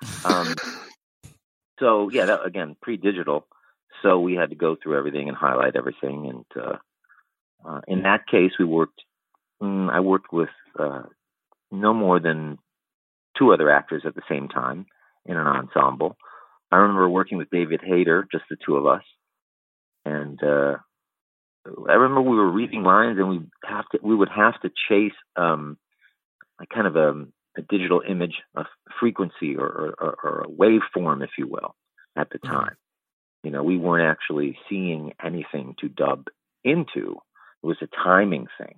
So, yeah, that, again, pre-digital. So we had to go through everything and highlight everything. And in that case, I worked with no more than 2 other actors at the same time in an ensemble. I remember working with David Hayter, just the 2 of us. And I remember we were reading lines, and we would have to chase kind of a digital image, a frequency or a waveform, if you will, at the time. We weren't actually seeing anything to dub into. It was a timing thing.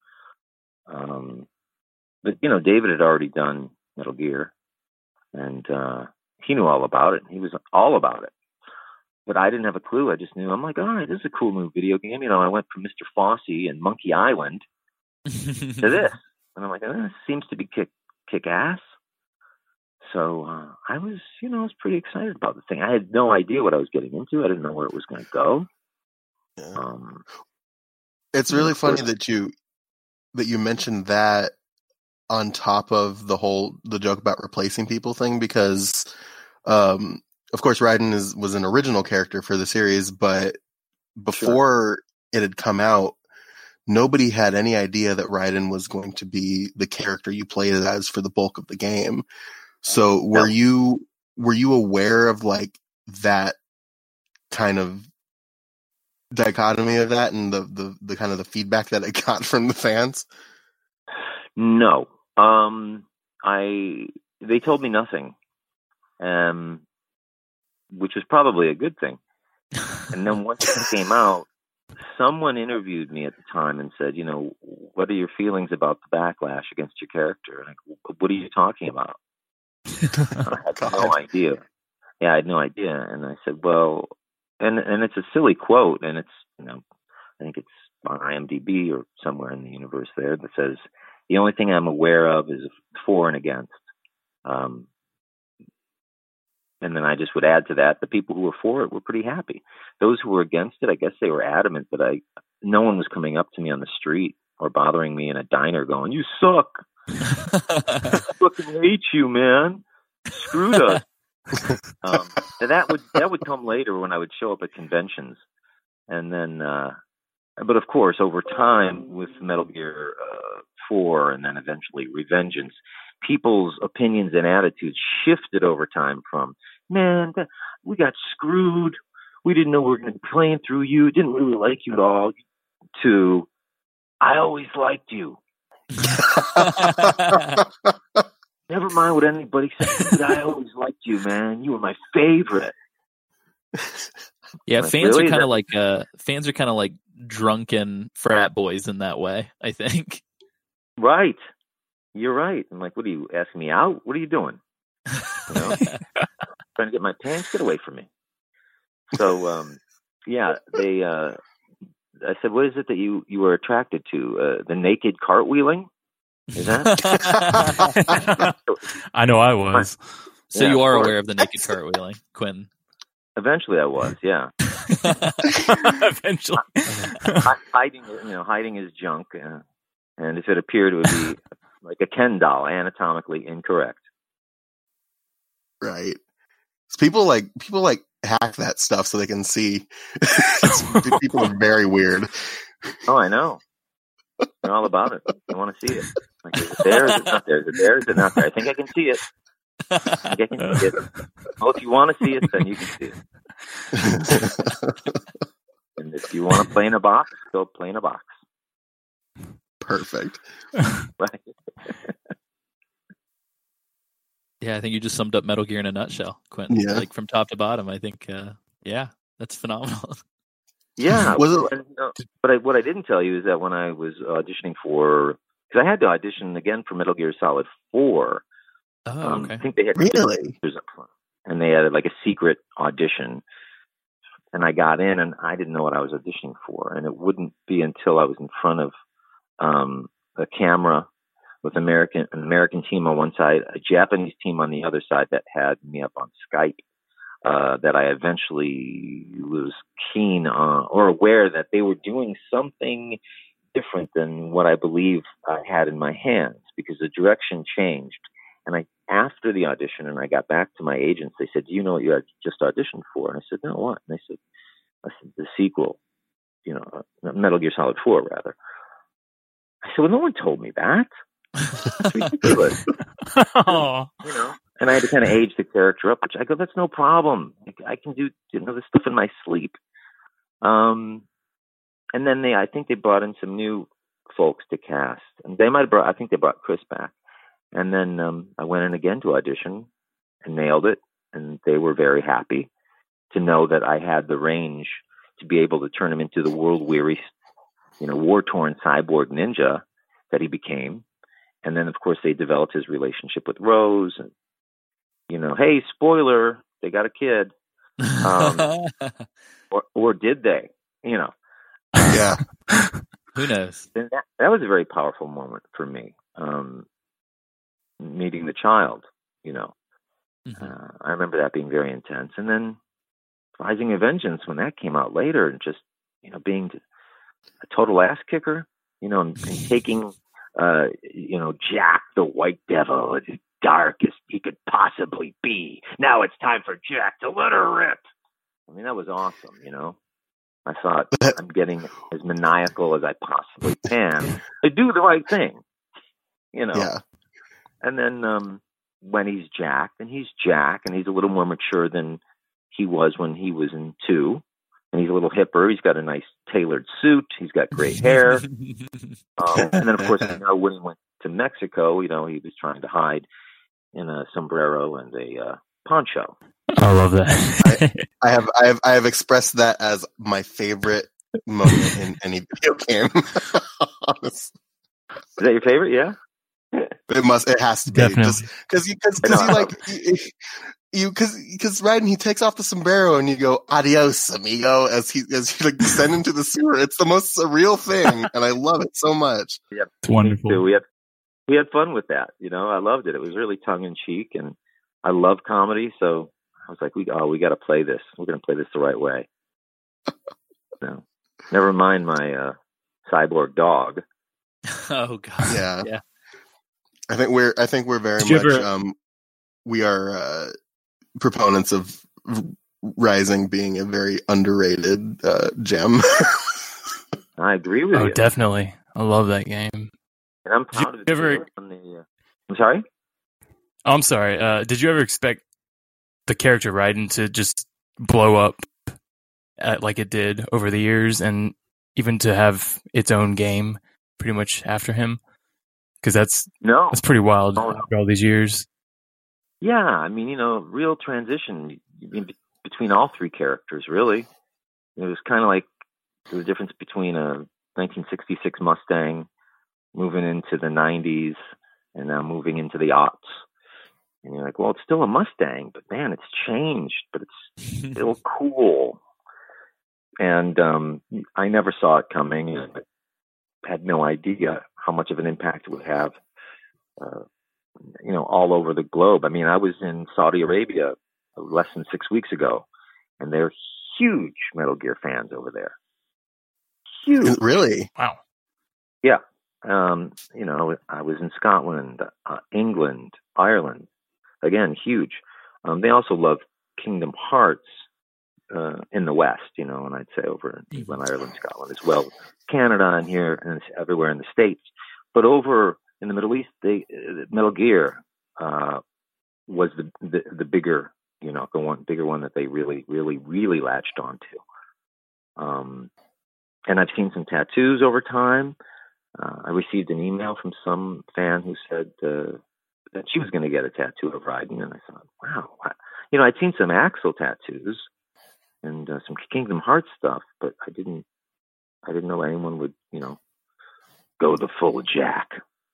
But, David had already done Metal Gear, and he knew all about it. He was all about it. But I didn't have a clue. I just knew, I'm like, all right, this is a cool new video game. I went from Mr. Fossey and Monkey Island to this. And I'm like, this seems to be kick ass. So I was pretty excited about the thing. I had no idea what I was getting into. I didn't know where it was going to go. Yeah. It's really funny that you mentioned that on top of the joke about replacing people thing, because of course Raiden was an original character for the series, but before it had come out, nobody had any idea that Raiden was going to be the character you played as for the bulk of the game. So were you aware of like that kind of dichotomy of that and the kind of the feedback that it got from the fans? No. They told me nothing. Which was probably a good thing. And then once it came out, someone interviewed me at the time and said, what are your feelings about the backlash against your character? Like, what are you talking about? I had no idea. Yeah, I had no idea. And I said, well, and it's a silly quote, and it's, I think it's on IMDb or somewhere in the universe there that says, the only thing I'm aware of is for and against. And then I just would add to that, the people who were for it were pretty happy. Those who were against it, I guess they were adamant, but no one was coming up to me on the street or bothering me in a diner going, "You suck. I fucking hate you, man. Screwed us." That would come later when I would show up at conventions. And then, but of course, over time with Metal Gear 4 and then eventually Revengeance, people's opinions and attitudes shifted over time from, "Man, we got screwed. We didn't know we were going to be playing through you. Didn't really like you at all," to, "I always liked you. Never mind what anybody said. I always liked you, man. You were my favorite." Yeah, like, fans really? are kind of like drunken frat boys in that way, I think. Right. You're right. I'm like, what are you asking me out? What are you doing? Trying to get my pants? Get away from me. So, yeah, I said, what is it that you were attracted to? The naked cartwheeling? Is that? I know I was. So you are aware of the naked cartwheeling, Quentin? Eventually I was, yeah. Eventually. Hiding his junk. And if it appeared, it would be like a Ken doll, anatomically incorrect. Right. So people hack that stuff so they can see. People are very weird. Oh, I know. They're all about it. They want to see it. Like, is it there? Is it not there? Is it there? Is it not there? I think I can see it. I think I can see it. Well, if you want to see it, then you can see it. And if you want to play in a box, go play in a box. Perfect. Right. Yeah, I think you just summed up Metal Gear in a nutshell, Quentin. Yeah. Like from top to bottom. I think, that's phenomenal. Yeah. Was it? But what I didn't tell you is that when I was auditioning for, because I had to audition again for Metal Gear Solid 4. Oh, okay. I think they had Really? up front, and they had like a secret audition. And I got in, and I didn't know what I was auditioning for. And it wouldn't be until I was in front of a camera with an American team on one side, a Japanese team on the other side that had me up on Skype, that I eventually was keen or aware that they were doing something different than what I believe I had in my hands, because the direction changed. And after the audition, and I got back to my agents, they said, "Do you know what you had just auditioned for?" And I said, "No, what?" And they said, "The sequel, Metal Gear Solid 4, rather." I said, "Well, no one told me that. It's ridiculous." And I had to kind of age the character up, which I go, "That's no problem. I can do this stuff in my sleep." And then I think they brought in some new folks to cast, and I think they brought Chris back. And then I went in again to audition and nailed it. And they were very happy to know that I had the range to be able to turn him into the world-weary, war-torn cyborg ninja that he became. And then, of course, they developed his relationship with Rose. And, hey, spoiler, they got a kid. Or did they? Yeah. Who knows? And that was a very powerful moment for me. Meeting the child, I remember that being very intense. And then Rising of Vengeance, when that came out later, and just, being a total ass kicker, and taking, Jack the White Devil as dark as he could possibly be. Now it's time for Jack to let her rip. I mean, that was awesome, I thought, I'm getting as maniacal as I possibly can to do the right thing, Yeah. And then when he's Jack, and he's a little more mature than he was when he was in 2. And he's a little hipper. He's got a nice tailored suit. He's got great hair. And then, of course, when he went to Mexico, he was trying to hide in a sombrero and a poncho. I love that. I have expressed that as my favorite moment in any video game. Honestly. Is that your favorite? Yeah. It has to be. Definitely. Because Raiden, he takes off the sombrero and you go, "Adios, amigo," as he descend into the sewer. It's the most surreal thing, and I love it so much. Yeah, it's wonderful. We had fun with that. I loved it. It was really tongue in cheek, and I love comedy, so I was like, we got to play this. We're going to play this the right way. No, never mind my Oh cyborg dog. God. Yeah. I think we're very much we are proponents of Rising being a very underrated gem. I agree with you. Oh, definitely. I love that game. And I'm proud of it. I'm sorry? I'm sorry. Did you ever expect the character Raiden to just blow up like it did over the years, and even to have its own game pretty much after him? Because that's pretty wild after all these years. Yeah, I mean, real transition between all 3 characters, really. It was kind of like the difference between a 1966 Mustang moving into the 90s and now moving into the aughts. And you're like, well, it's still a Mustang, but man, it's changed, but it's still cool. And I never saw it coming, and I had no idea how much of an impact it would have, all over the globe. I mean, I was in Saudi Arabia less than 6 weeks ago, and they're huge Metal Gear fans over there. Huge. Really? Wow. Yeah. I was in Scotland, England, Ireland. Again, huge. They also love Kingdom Hearts in the West, and I'd say over in England, Ireland, Scotland as well, Canada, and here and everywhere in the States. But over in the Middle East, Metal Gear was the bigger, bigger one that they really, really, really latched onto. And I've seen some tattoos over time. I received an email from some fan who said that she was going to get a tattoo of Raiden, and I thought, wow. I'd seen some Axel tattoos and some Kingdom Hearts stuff, but I didn't know anyone would, go the full Jack.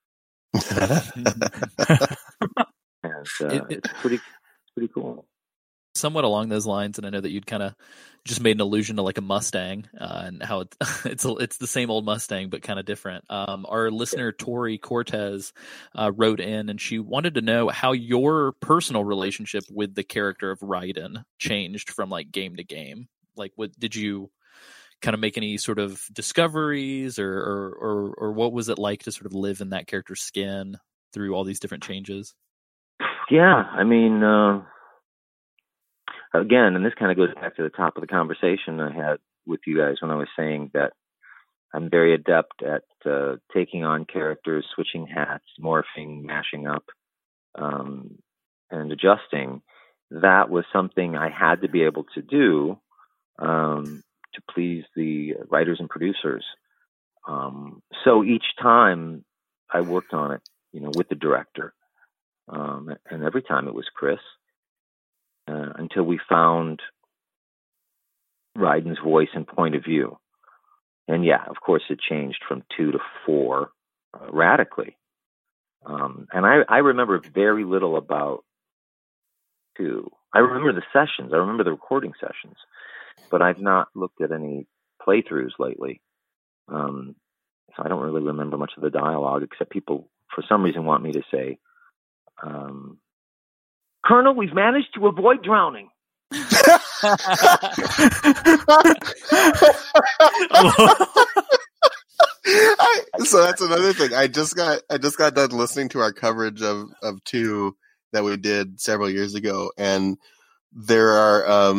And it's pretty cool. Somewhat along those lines, and I know that you'd kind of just made an allusion to like a Mustang and how it's the same old Mustang but kind of different. Our listener Tori Cortez wrote in, and she wanted to know how your personal relationship with the character of Raiden changed from like game to game. Like, what did you kind of make any sort of discoveries, or what was it like to sort of live in that character's skin through all these different changes? Yeah, I mean. Again, and this kind of goes back to the top of the conversation I had with you guys when I was saying that I'm very adept at taking on characters, switching hats, morphing, mashing up, and adjusting. That was something I had to be able to do to please the writers and producers. So each time I worked on it, with the director, and every time it was Chris. Until we found Raiden's voice and point of view. And yeah, of course, it changed from 2 to 4 radically. And I remember very little about 2. I remember the sessions. I remember the recording sessions. But I've not looked at any playthroughs lately. So I don't really remember much of the dialogue, except people, for some reason, want me to say... Colonel, we've managed to avoid drowning. So that's another thing. I just got done listening to our coverage of 2 that we did several years ago, and there are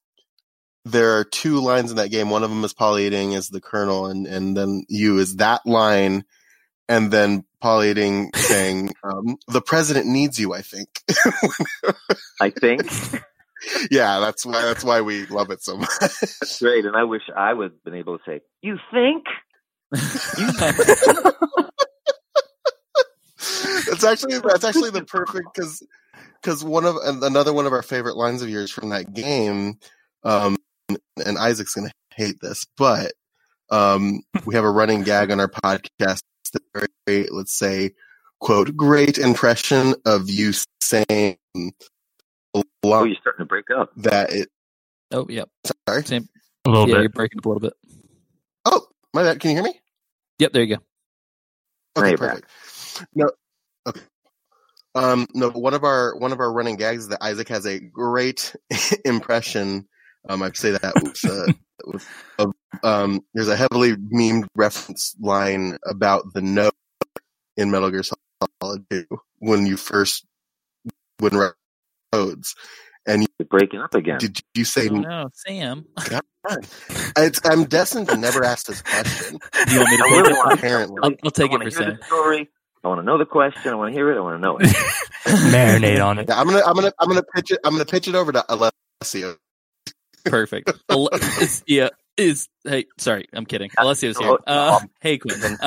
2 lines in that game. One of them is Paul Eating as the Colonel, and then you is that line. And then Paul Eating saying, the president needs you, I think. I think. Yeah, that's why we love it so much. That's great. And I wish I would have been able to say, you think? That's actually the perfect, because another one of our favorite lines of yours from that game, and Isaac's going to hate this, but we have a running gag on our podcast. Very, let's say, quote, great impression of you saying you're starting to break up. That it. Oh, yeah. Sorry? Same. A little bit. You're breaking up a little bit. Oh, my bad. Can you hear me? Yep, there you go. Okay, perfect. No, okay. No, one of our running gags is that Isaac has a great impression. I'd say that there's a heavily memed reference line about the note in Metal Gear Solid 2 when codes, and you're breaking up again. Did you say? Oh, no, Sam. I'm destined to never ask this question. Do you want me to take it? Apparently, I'll take it for Sam. Story. I want to know the question. I want to hear it. I want to know it. Marinate on it. Yeah, I'm gonna pitch it. I'm gonna pitch it over to Alessio. Perfect. Hey, sorry, I'm kidding. Alessio's here. Hey, Quentin.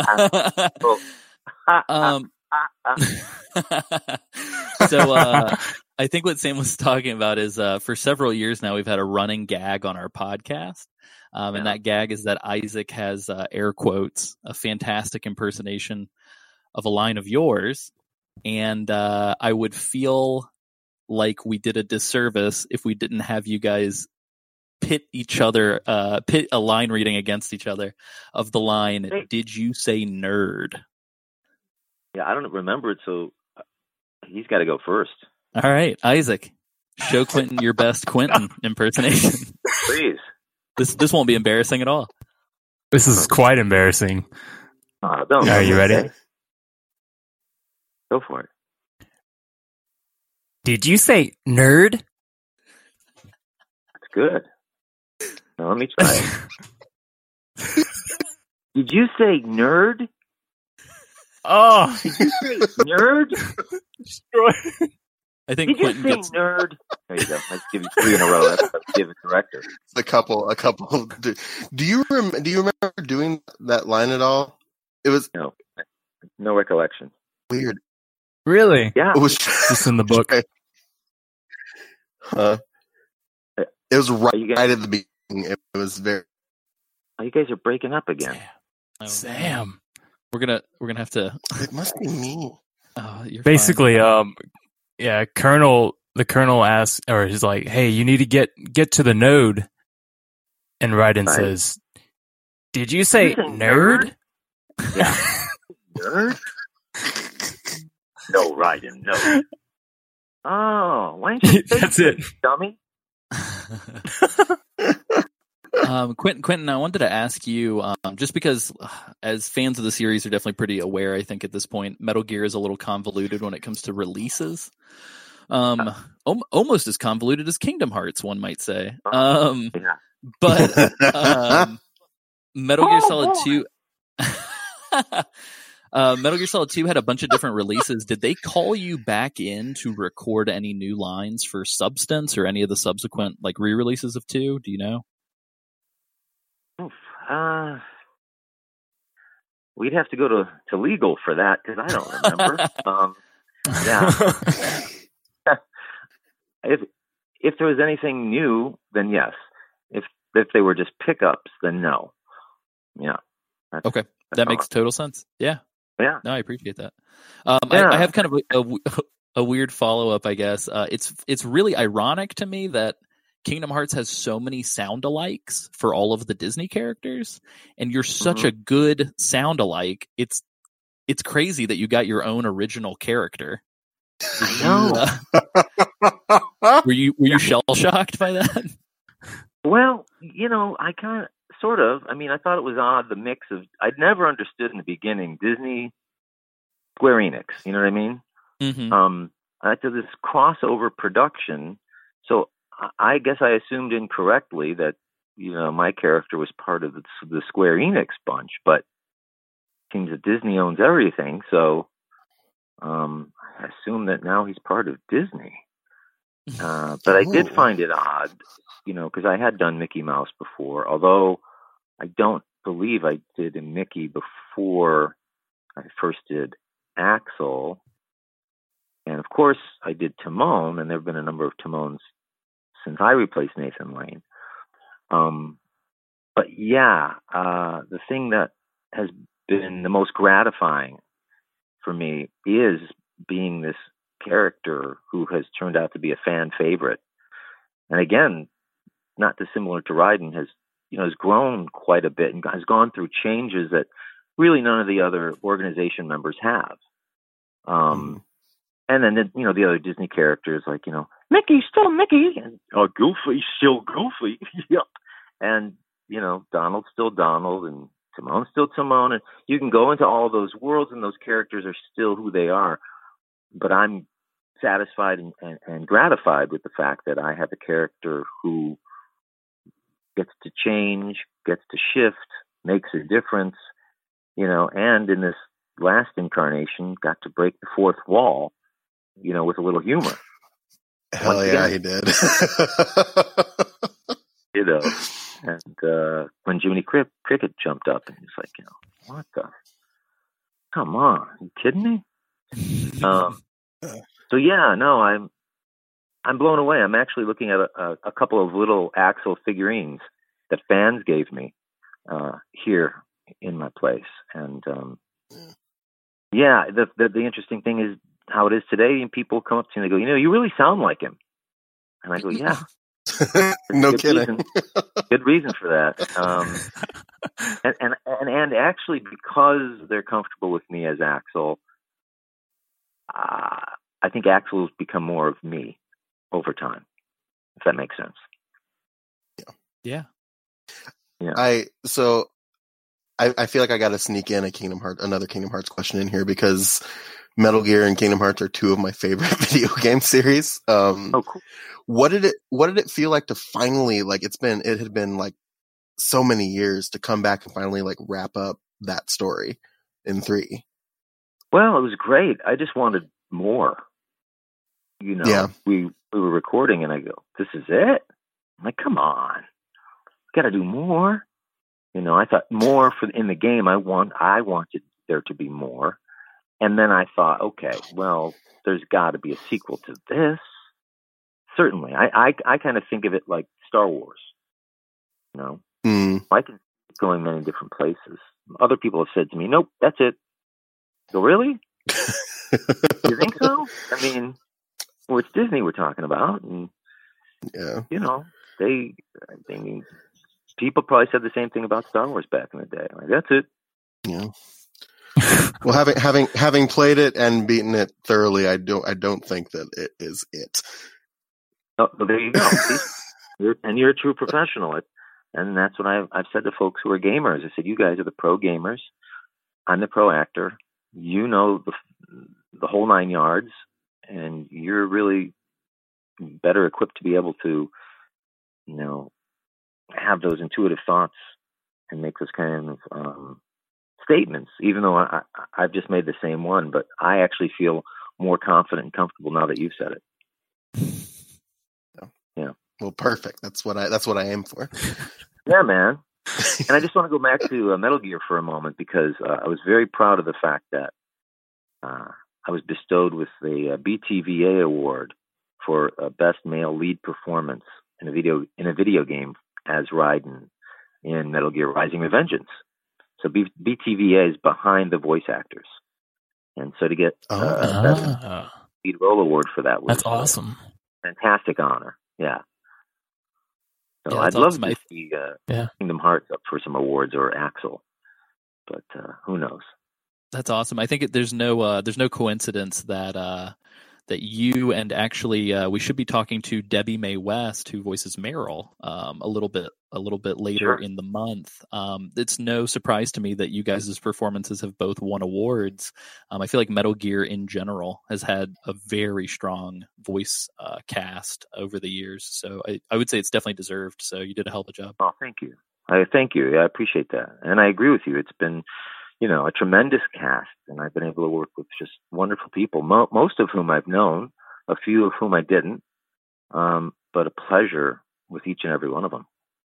So I think what Sam was talking about is for several years now we've had a running gag on our podcast. And that gag is that Isaac has air quotes, a fantastic impersonation of a line of yours. And I would feel like we did a disservice if we didn't have you guys pit a line reading against each other of the line, did you say nerd? Yeah, I don't remember it, so he's got to go first. All right, Isaac, show Quentin your best Quentin impersonation. Please. This won't be embarrassing at all. This is quite embarrassing. Don't. Are you ready? Okay. Go for it. Did you say nerd? That's good. Now let me try it. Did you say nerd? Oh, Did you say nerd? I think Did you Quentin say gets. nerd? There you go. Let's give you 3 in a row. That's what give it director. A couple. Do you remember doing that line at all? It was No recollection. weird. really? Yeah. It was Just in the book. it was right, Are you guys- right at the beginning. It was very. Oh, you guys are breaking up again. Sam. We're gonna have to. It must be me. Oh, you're Basically, the colonel asks, or he's like, "Hey, you need to get to the node," and Raiden Right. says, "Did you say You say nerd?" Yeah. Nerd? No, Raiden, no. Oh, why didn't you say That's it. dummy? Quentin, I wanted to ask you, just because as fans of the series are definitely pretty aware, I think at this point, Metal Gear is a little convoluted when it comes to releases. Almost as convoluted as Kingdom Hearts, one might say. Yeah. But Metal Gear Solid 2... Metal Gear Solid 2 had a bunch of different releases. Did they call you back in to record any new lines for Substance or any of the subsequent re-releases of 2? Do you know? Oof. We'd have to go to legal for that because I don't remember. Yeah. If there was anything new, then yes. If they were just pickups, then no. Yeah. Okay. That makes total sense. Yeah. Yeah. No, I appreciate that. Yeah. I have kind of a weird follow-up, I guess. It's really ironic to me that Kingdom Hearts has so many sound-alikes for all of the Disney characters, and you're such a good sound-alike. It's crazy that you got your own original character. No. Were you shell-shocked by that? Well, I kind of, sort of. I mean, I thought it was odd, the mix of, I'd never understood in the beginning, Disney, Square Enix, you know what I mean? Mm-hmm. I did this crossover production, so I guess I assumed incorrectly that, my character was part of the Square Enix bunch, but it seems that Disney owns everything, so I assume that now he's part of Disney. But I did find it odd, because I had done Mickey Mouse before, although I don't believe I did a Mickey before I first did Axel. And of course, I did Timon, and there have been a number of Timons since I replaced Nathan Lane. But yeah, the thing that has been the most gratifying for me is being this character who has turned out to be a fan favorite. And again, not dissimilar to Raiden, has grown quite a bit and has gone through changes that really none of the other organization members have. And then the other Disney characters like Mickey's still Mickey, and Goofy's still Goofy, yeah, and Donald's still Donald, and Timon's still Timon, and you can go into all those worlds, and those characters are still who they are. But I'm satisfied and gratified with the fact that I have a character who gets to change, gets to shift, makes a difference, and in this last incarnation got to break the fourth wall, with a little humor. Hell yeah, he did. And when Jiminy Cricket jumped up and he's like, what the? Come on, are you kidding me? So yeah, no, I'm blown away. I'm actually looking at a couple of little Axel figurines that fans gave me here in my place, and yeah, the interesting thing is how it is today, and people come up to me and they go, you really sound like him, and I go, yeah. No kidding. Good reason for that. And actually, because they're comfortable with me as Axel, I think Axel has become more of me over time, if that makes sense. Yeah. So I feel like I got to sneak in another Kingdom Hearts question in here because Metal Gear and Kingdom Hearts are two of my favorite video game series. Oh, cool. What did it feel like to finally, like, it had been like so many years to come back and finally like wrap up that story in 3? Well, it was great. I just wanted more. You know, Yeah. we were recording and I go, this is it? I'm like, come on. Got to do more. You know, I thought more in the game. I wanted there to be more. And then I thought, okay, well, there's got to be a sequel to this. Certainly. I kind of think of it like Star Wars. You know, I can keep going many different places. Other people have said to me, nope, that's it. So really? You think so? I mean, well, it's Disney we're talking about. And, Yeah. you know, they mean, people probably said the same thing about Star Wars back in the day. Like, that's it. Yeah. Well, having played it and beaten it thoroughly, I don't think that it is it. Oh, well, there you go. You're a true professional. And that's what I've said to folks who are gamers. I said, you guys are the pro gamers. I'm the pro actor. You know the whole 9 yards, and you're really better equipped to be able to, you know, have those intuitive thoughts and make those kind of statements. Even though I've just made the same one, but I actually feel more confident and comfortable now that you've said it. Yeah. Well, perfect. That's what I aim for. Yeah, man. And I just want to go back to Metal Gear for a moment because I was very proud of the fact that I was bestowed with the BTVA award for best male lead performance in a video game as Raiden in Metal Gear Rising: Revengeance. So BTVA is behind the voice actors, and so to get best lead role award for that was that's awesome. Fantastic honor. Yeah. So Yeah, I'd love awesome. to see Kingdom Hearts up for some awards or Axel, but who knows? That's awesome. I think there's no coincidence that you and actually we should be talking to Debbie Mae West, who voices Meryl, a little bit later in the month. It's no surprise to me that you guys' performances have both won awards. I feel like Metal Gear in general has had a very strong voice cast over the years, so I would say it's definitely deserved. So you did a hell of a job. Oh, thank you. Thank you. I appreciate that, and I agree with you. It's been, you know, a tremendous cast, and I've been able to work with just wonderful people, most of whom I've known, a few of whom I didn't, but a pleasure with each and every one of them.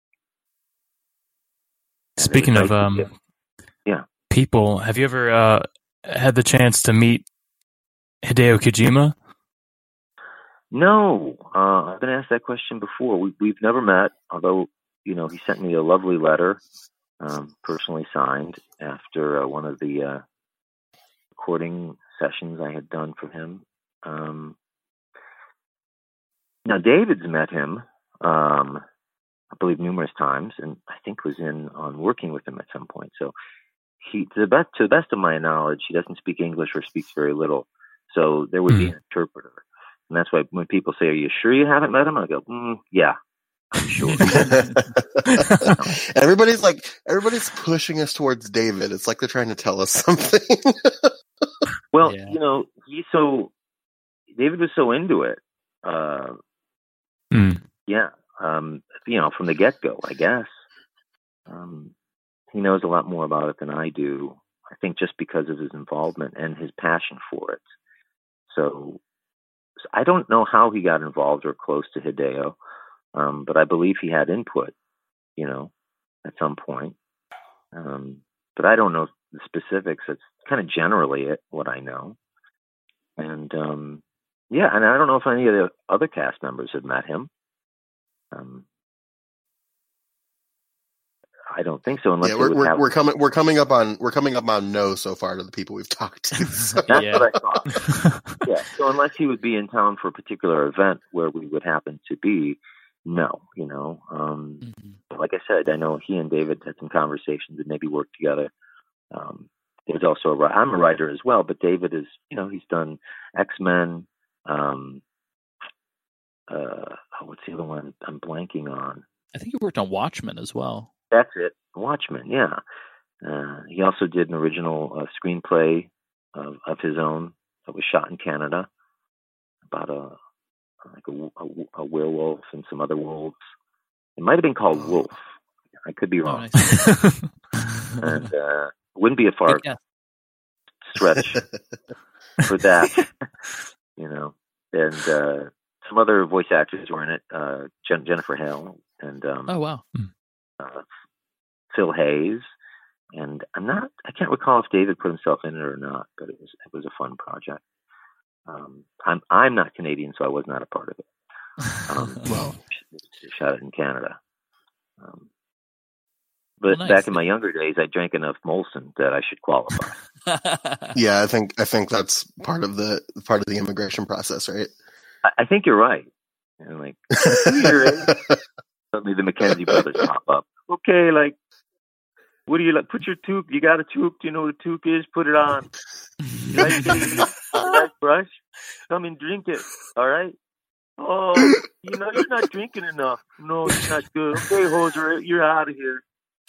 And speaking of people, have you ever had the chance to meet Hideo Kojima? No, I've been asked that question before. We've never met, although, you know, he sent me a lovely letter, personally signed, after one of the recording sessions I had done for him. Now, David's met him, I believe, numerous times, and I think was in on working with him at some point. So to the best of my knowledge, he doesn't speak English or speaks very little. So there would be an interpreter. And that's why when people say, are you sure you haven't met him? I go, yeah, I'm sure. everybody's pushing us towards David. It's like they're trying to tell us something. Well, you know, David was so into it. Yeah. You know, from the get-go, I guess. He knows a lot more about it than I do. I think just because of his involvement and his passion for it. So I don't know how he got involved or close to Hideo, but I believe he had input, you know, at some point. But I don't know the specifics. It's kind of generally what I know. And, and I don't know if any of the other cast members have met him. I don't think so. Unless we're coming up on no so far to the people we've talked to. So. That's what I thought. Yeah. So unless he would be in town for a particular event where we would happen to be, no. You know, like I said, I know he and David had some conversations and maybe worked together. There's also I'm a writer as well, but David is, you know, he's done X-Men. What's the other one I'm blanking on? I think he worked on Watchmen as well. That's it. Watchmen, yeah. He also did an original screenplay of his own that was shot in Canada about a werewolf and some other wolves. It might have been called Wolf. I could be wrong. Nice. And wouldn't be a far stretch for that, you know. And some other voice actors were in it. Jennifer Hale and Oh wow. Phil Hayes. And I can't recall if David put himself in it or not, but it was a fun project. I'm not Canadian, so I was not a part of it. Well, shot it in Canada. But nice. Back in my younger days, I drank enough Molson that I should qualify. yeah, I think that's part of the immigration process, right? I think you're right. And like, you're in. Suddenly the Mackenzie brothers pop up. Okay, like, what do you like? Put your toque. You got a toque? Do you know what a toque is? Put it on. You like brush? Come and drink it. All right. Oh, you're not drinking enough. No, you're not good. Okay, Hoser, you're out of here.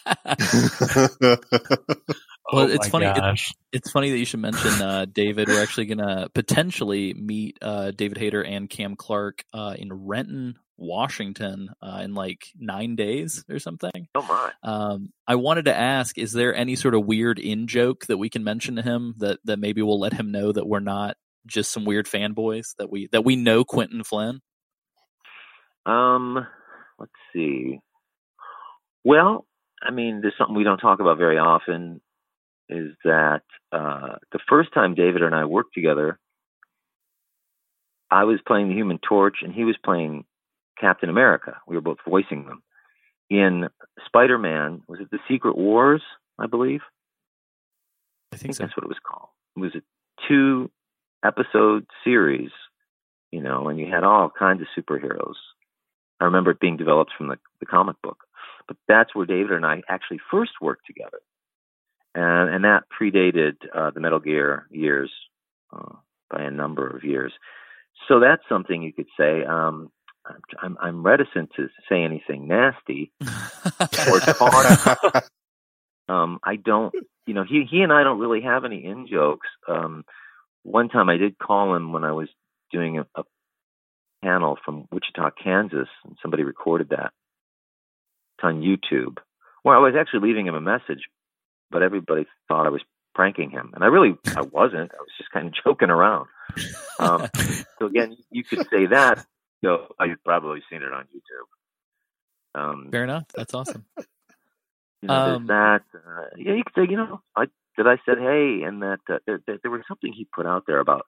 Well, it's funny. It's funny that you should mention David. We're actually going to potentially meet David Hayter and Cam Clark in Renton, Washington, in like 9 days or something. Oh my! I wanted to ask: is there any sort of weird in joke that we can mention to him that maybe will let him know that we're not just some weird fanboys, that we know Quinton Flynn? Let's see. Well, I mean, there's something we don't talk about very often, is that the first time David and I worked together, I was playing the Human Torch and he was playing Captain America. We were both voicing them. In Spider-Man, was it The Secret Wars, I believe? I think so. That's what it was called. It was a 2-episode series, and you had all kinds of superheroes. I remember it being developed from the comic book. But that's where David and I actually first worked together. And that predated the Metal Gear years by a number of years. So that's something you could say. I'm reticent to say anything nasty or hard. I don't, he and I don't really have any in-jokes. One time I did call him when I was doing a panel from Wichita, Kansas, and somebody recorded that. It's on YouTube. Well, I was actually leaving him a message, but everybody thought I was pranking him. And I wasn't. I was just kind of joking around. So again, you could say that. You've probably seen it on YouTube. Fair enough. That's awesome. There's that. You could say, I said, hey, and that there was something he put out there about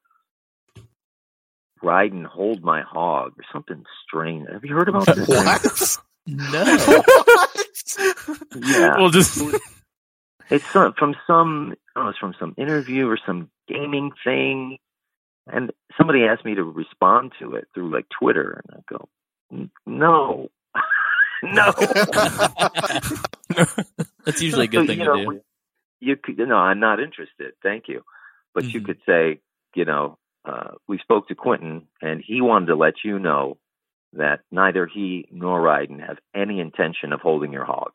ride and hold my hog or something strange. Have you heard about this? What? No. Yeah. Well, just it's from some interview or some gaming thing, and somebody asked me to respond to it through like Twitter, and I go, no, no. That's usually a good thing to do. You could, I'm not interested. Thank you, but you could say, we spoke to Quinton, and he wanted to let you know that neither he nor Ryden have any intention of holding your hog.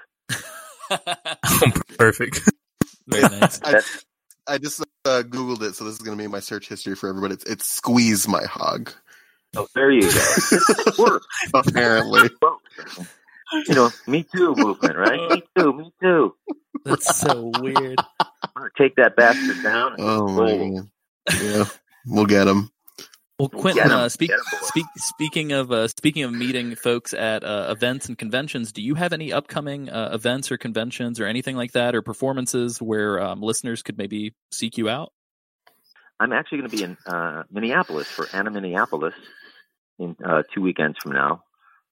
Perfect. Very nice. I just Googled it, so this is going to be my search history for everybody. It's squeeze my hog. Oh, there you go. Apparently. Me too movement, right? Me too. That's so weird. I'm going to take that bastard down. Oh, man. Yeah, we'll get him. Well, Quinton, speaking of meeting folks at events and conventions, do you have any upcoming events or conventions or anything like that, or performances where listeners could maybe seek you out? I'm actually going to be in Minneapolis for Anna Minneapolis in 2 weekends from now.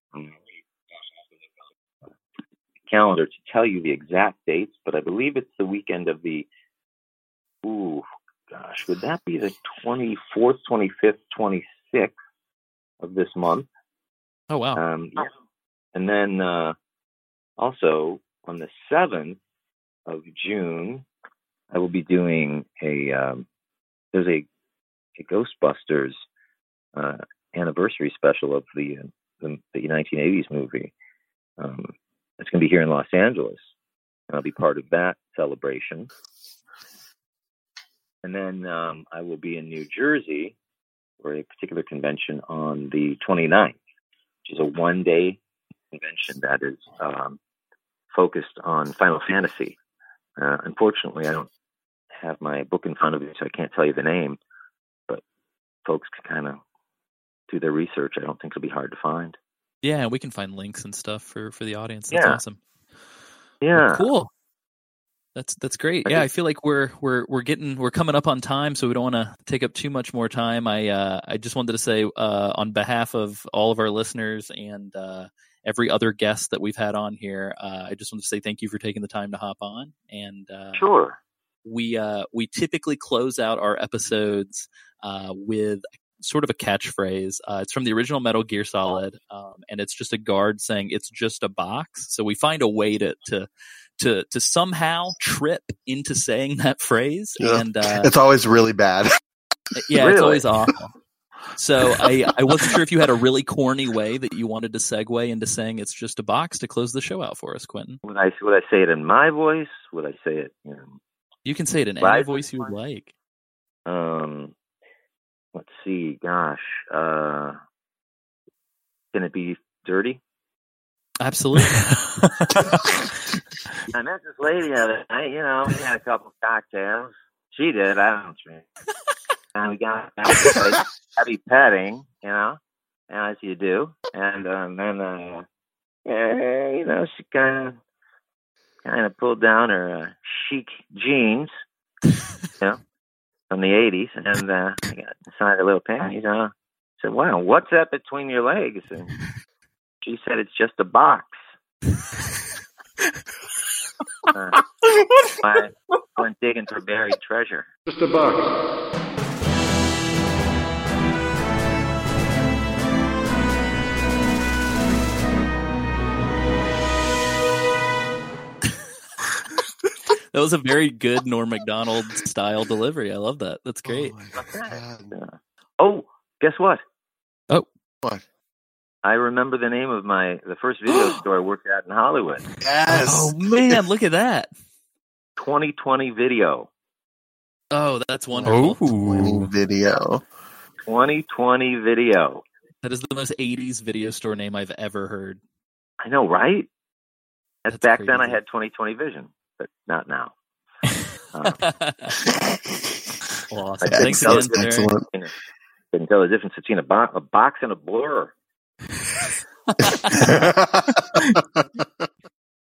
Calendar to tell you the exact dates, but I believe it's the weekend of the would that be the 24th, 25th, 26th of this month? Oh, wow. Yeah. And then also on the 7th of June, I will be doing there's a Ghostbusters anniversary special of the 1980s movie. It's going to be here in Los Angeles. I'll be part of that celebration. And then I will be in New Jersey for a particular convention on the 29th, which is a one-day convention that is focused on Final Fantasy. Unfortunately, I don't have my book in front of me, so I can't tell you the name, but folks can kind of do their research. I don't think it'll be hard to find. Yeah, we can find links and stuff for the audience. That's awesome. Yeah. Well, cool. That's great. Yeah, I feel like we're coming up on time, so we don't want to take up too much more time. I just wanted to say on behalf of all of our listeners and every other guest that we've had on here, I just want to say thank you for taking the time to hop on. And sure. We typically close out our episodes with sort of a catchphrase. It's from the original Metal Gear Solid, and it's just a guard saying "It's just a box." So we find a way to somehow trip into saying that phrase, and it's always really bad. Yeah, really? It's always awful. So I wasn't sure if you had a really corny way that you wanted to segue into saying "It's just a box" to close the show out for us, Quentin. Would I say it in my voice? Would I say it in... You can say it in any voice you would like. Let's see. Gosh, can it be dirty? Absolutely. I met this lady the other night. You know, we had a couple of cocktails. She did. I don't drink. And we got heavy petting, you know, as you do. And then, you know, she kind of pulled down her chic jeans, you know, from the 80s, and I got inside her little panties. I said, "Wow, what's that between your legs?" And she said, "It's just a box." I went digging for buried treasure. Just a box. That was a very good Norm Macdonald style delivery. I love that. That's great. Oh, guess what? Oh, what? I remember the name of the first video store I worked at in Hollywood. Yes. Oh man, look at that. 2020 Video. Oh, that's wonderful. 2020 Video. 2020 Video. That is the most 80s video store name I've ever heard. I know, right? That's back crazy. then I had 2020 vision, but not now. Well, awesome. I Thanks couldn't again, tell Derek. couldn't tell the difference between a box and a blur.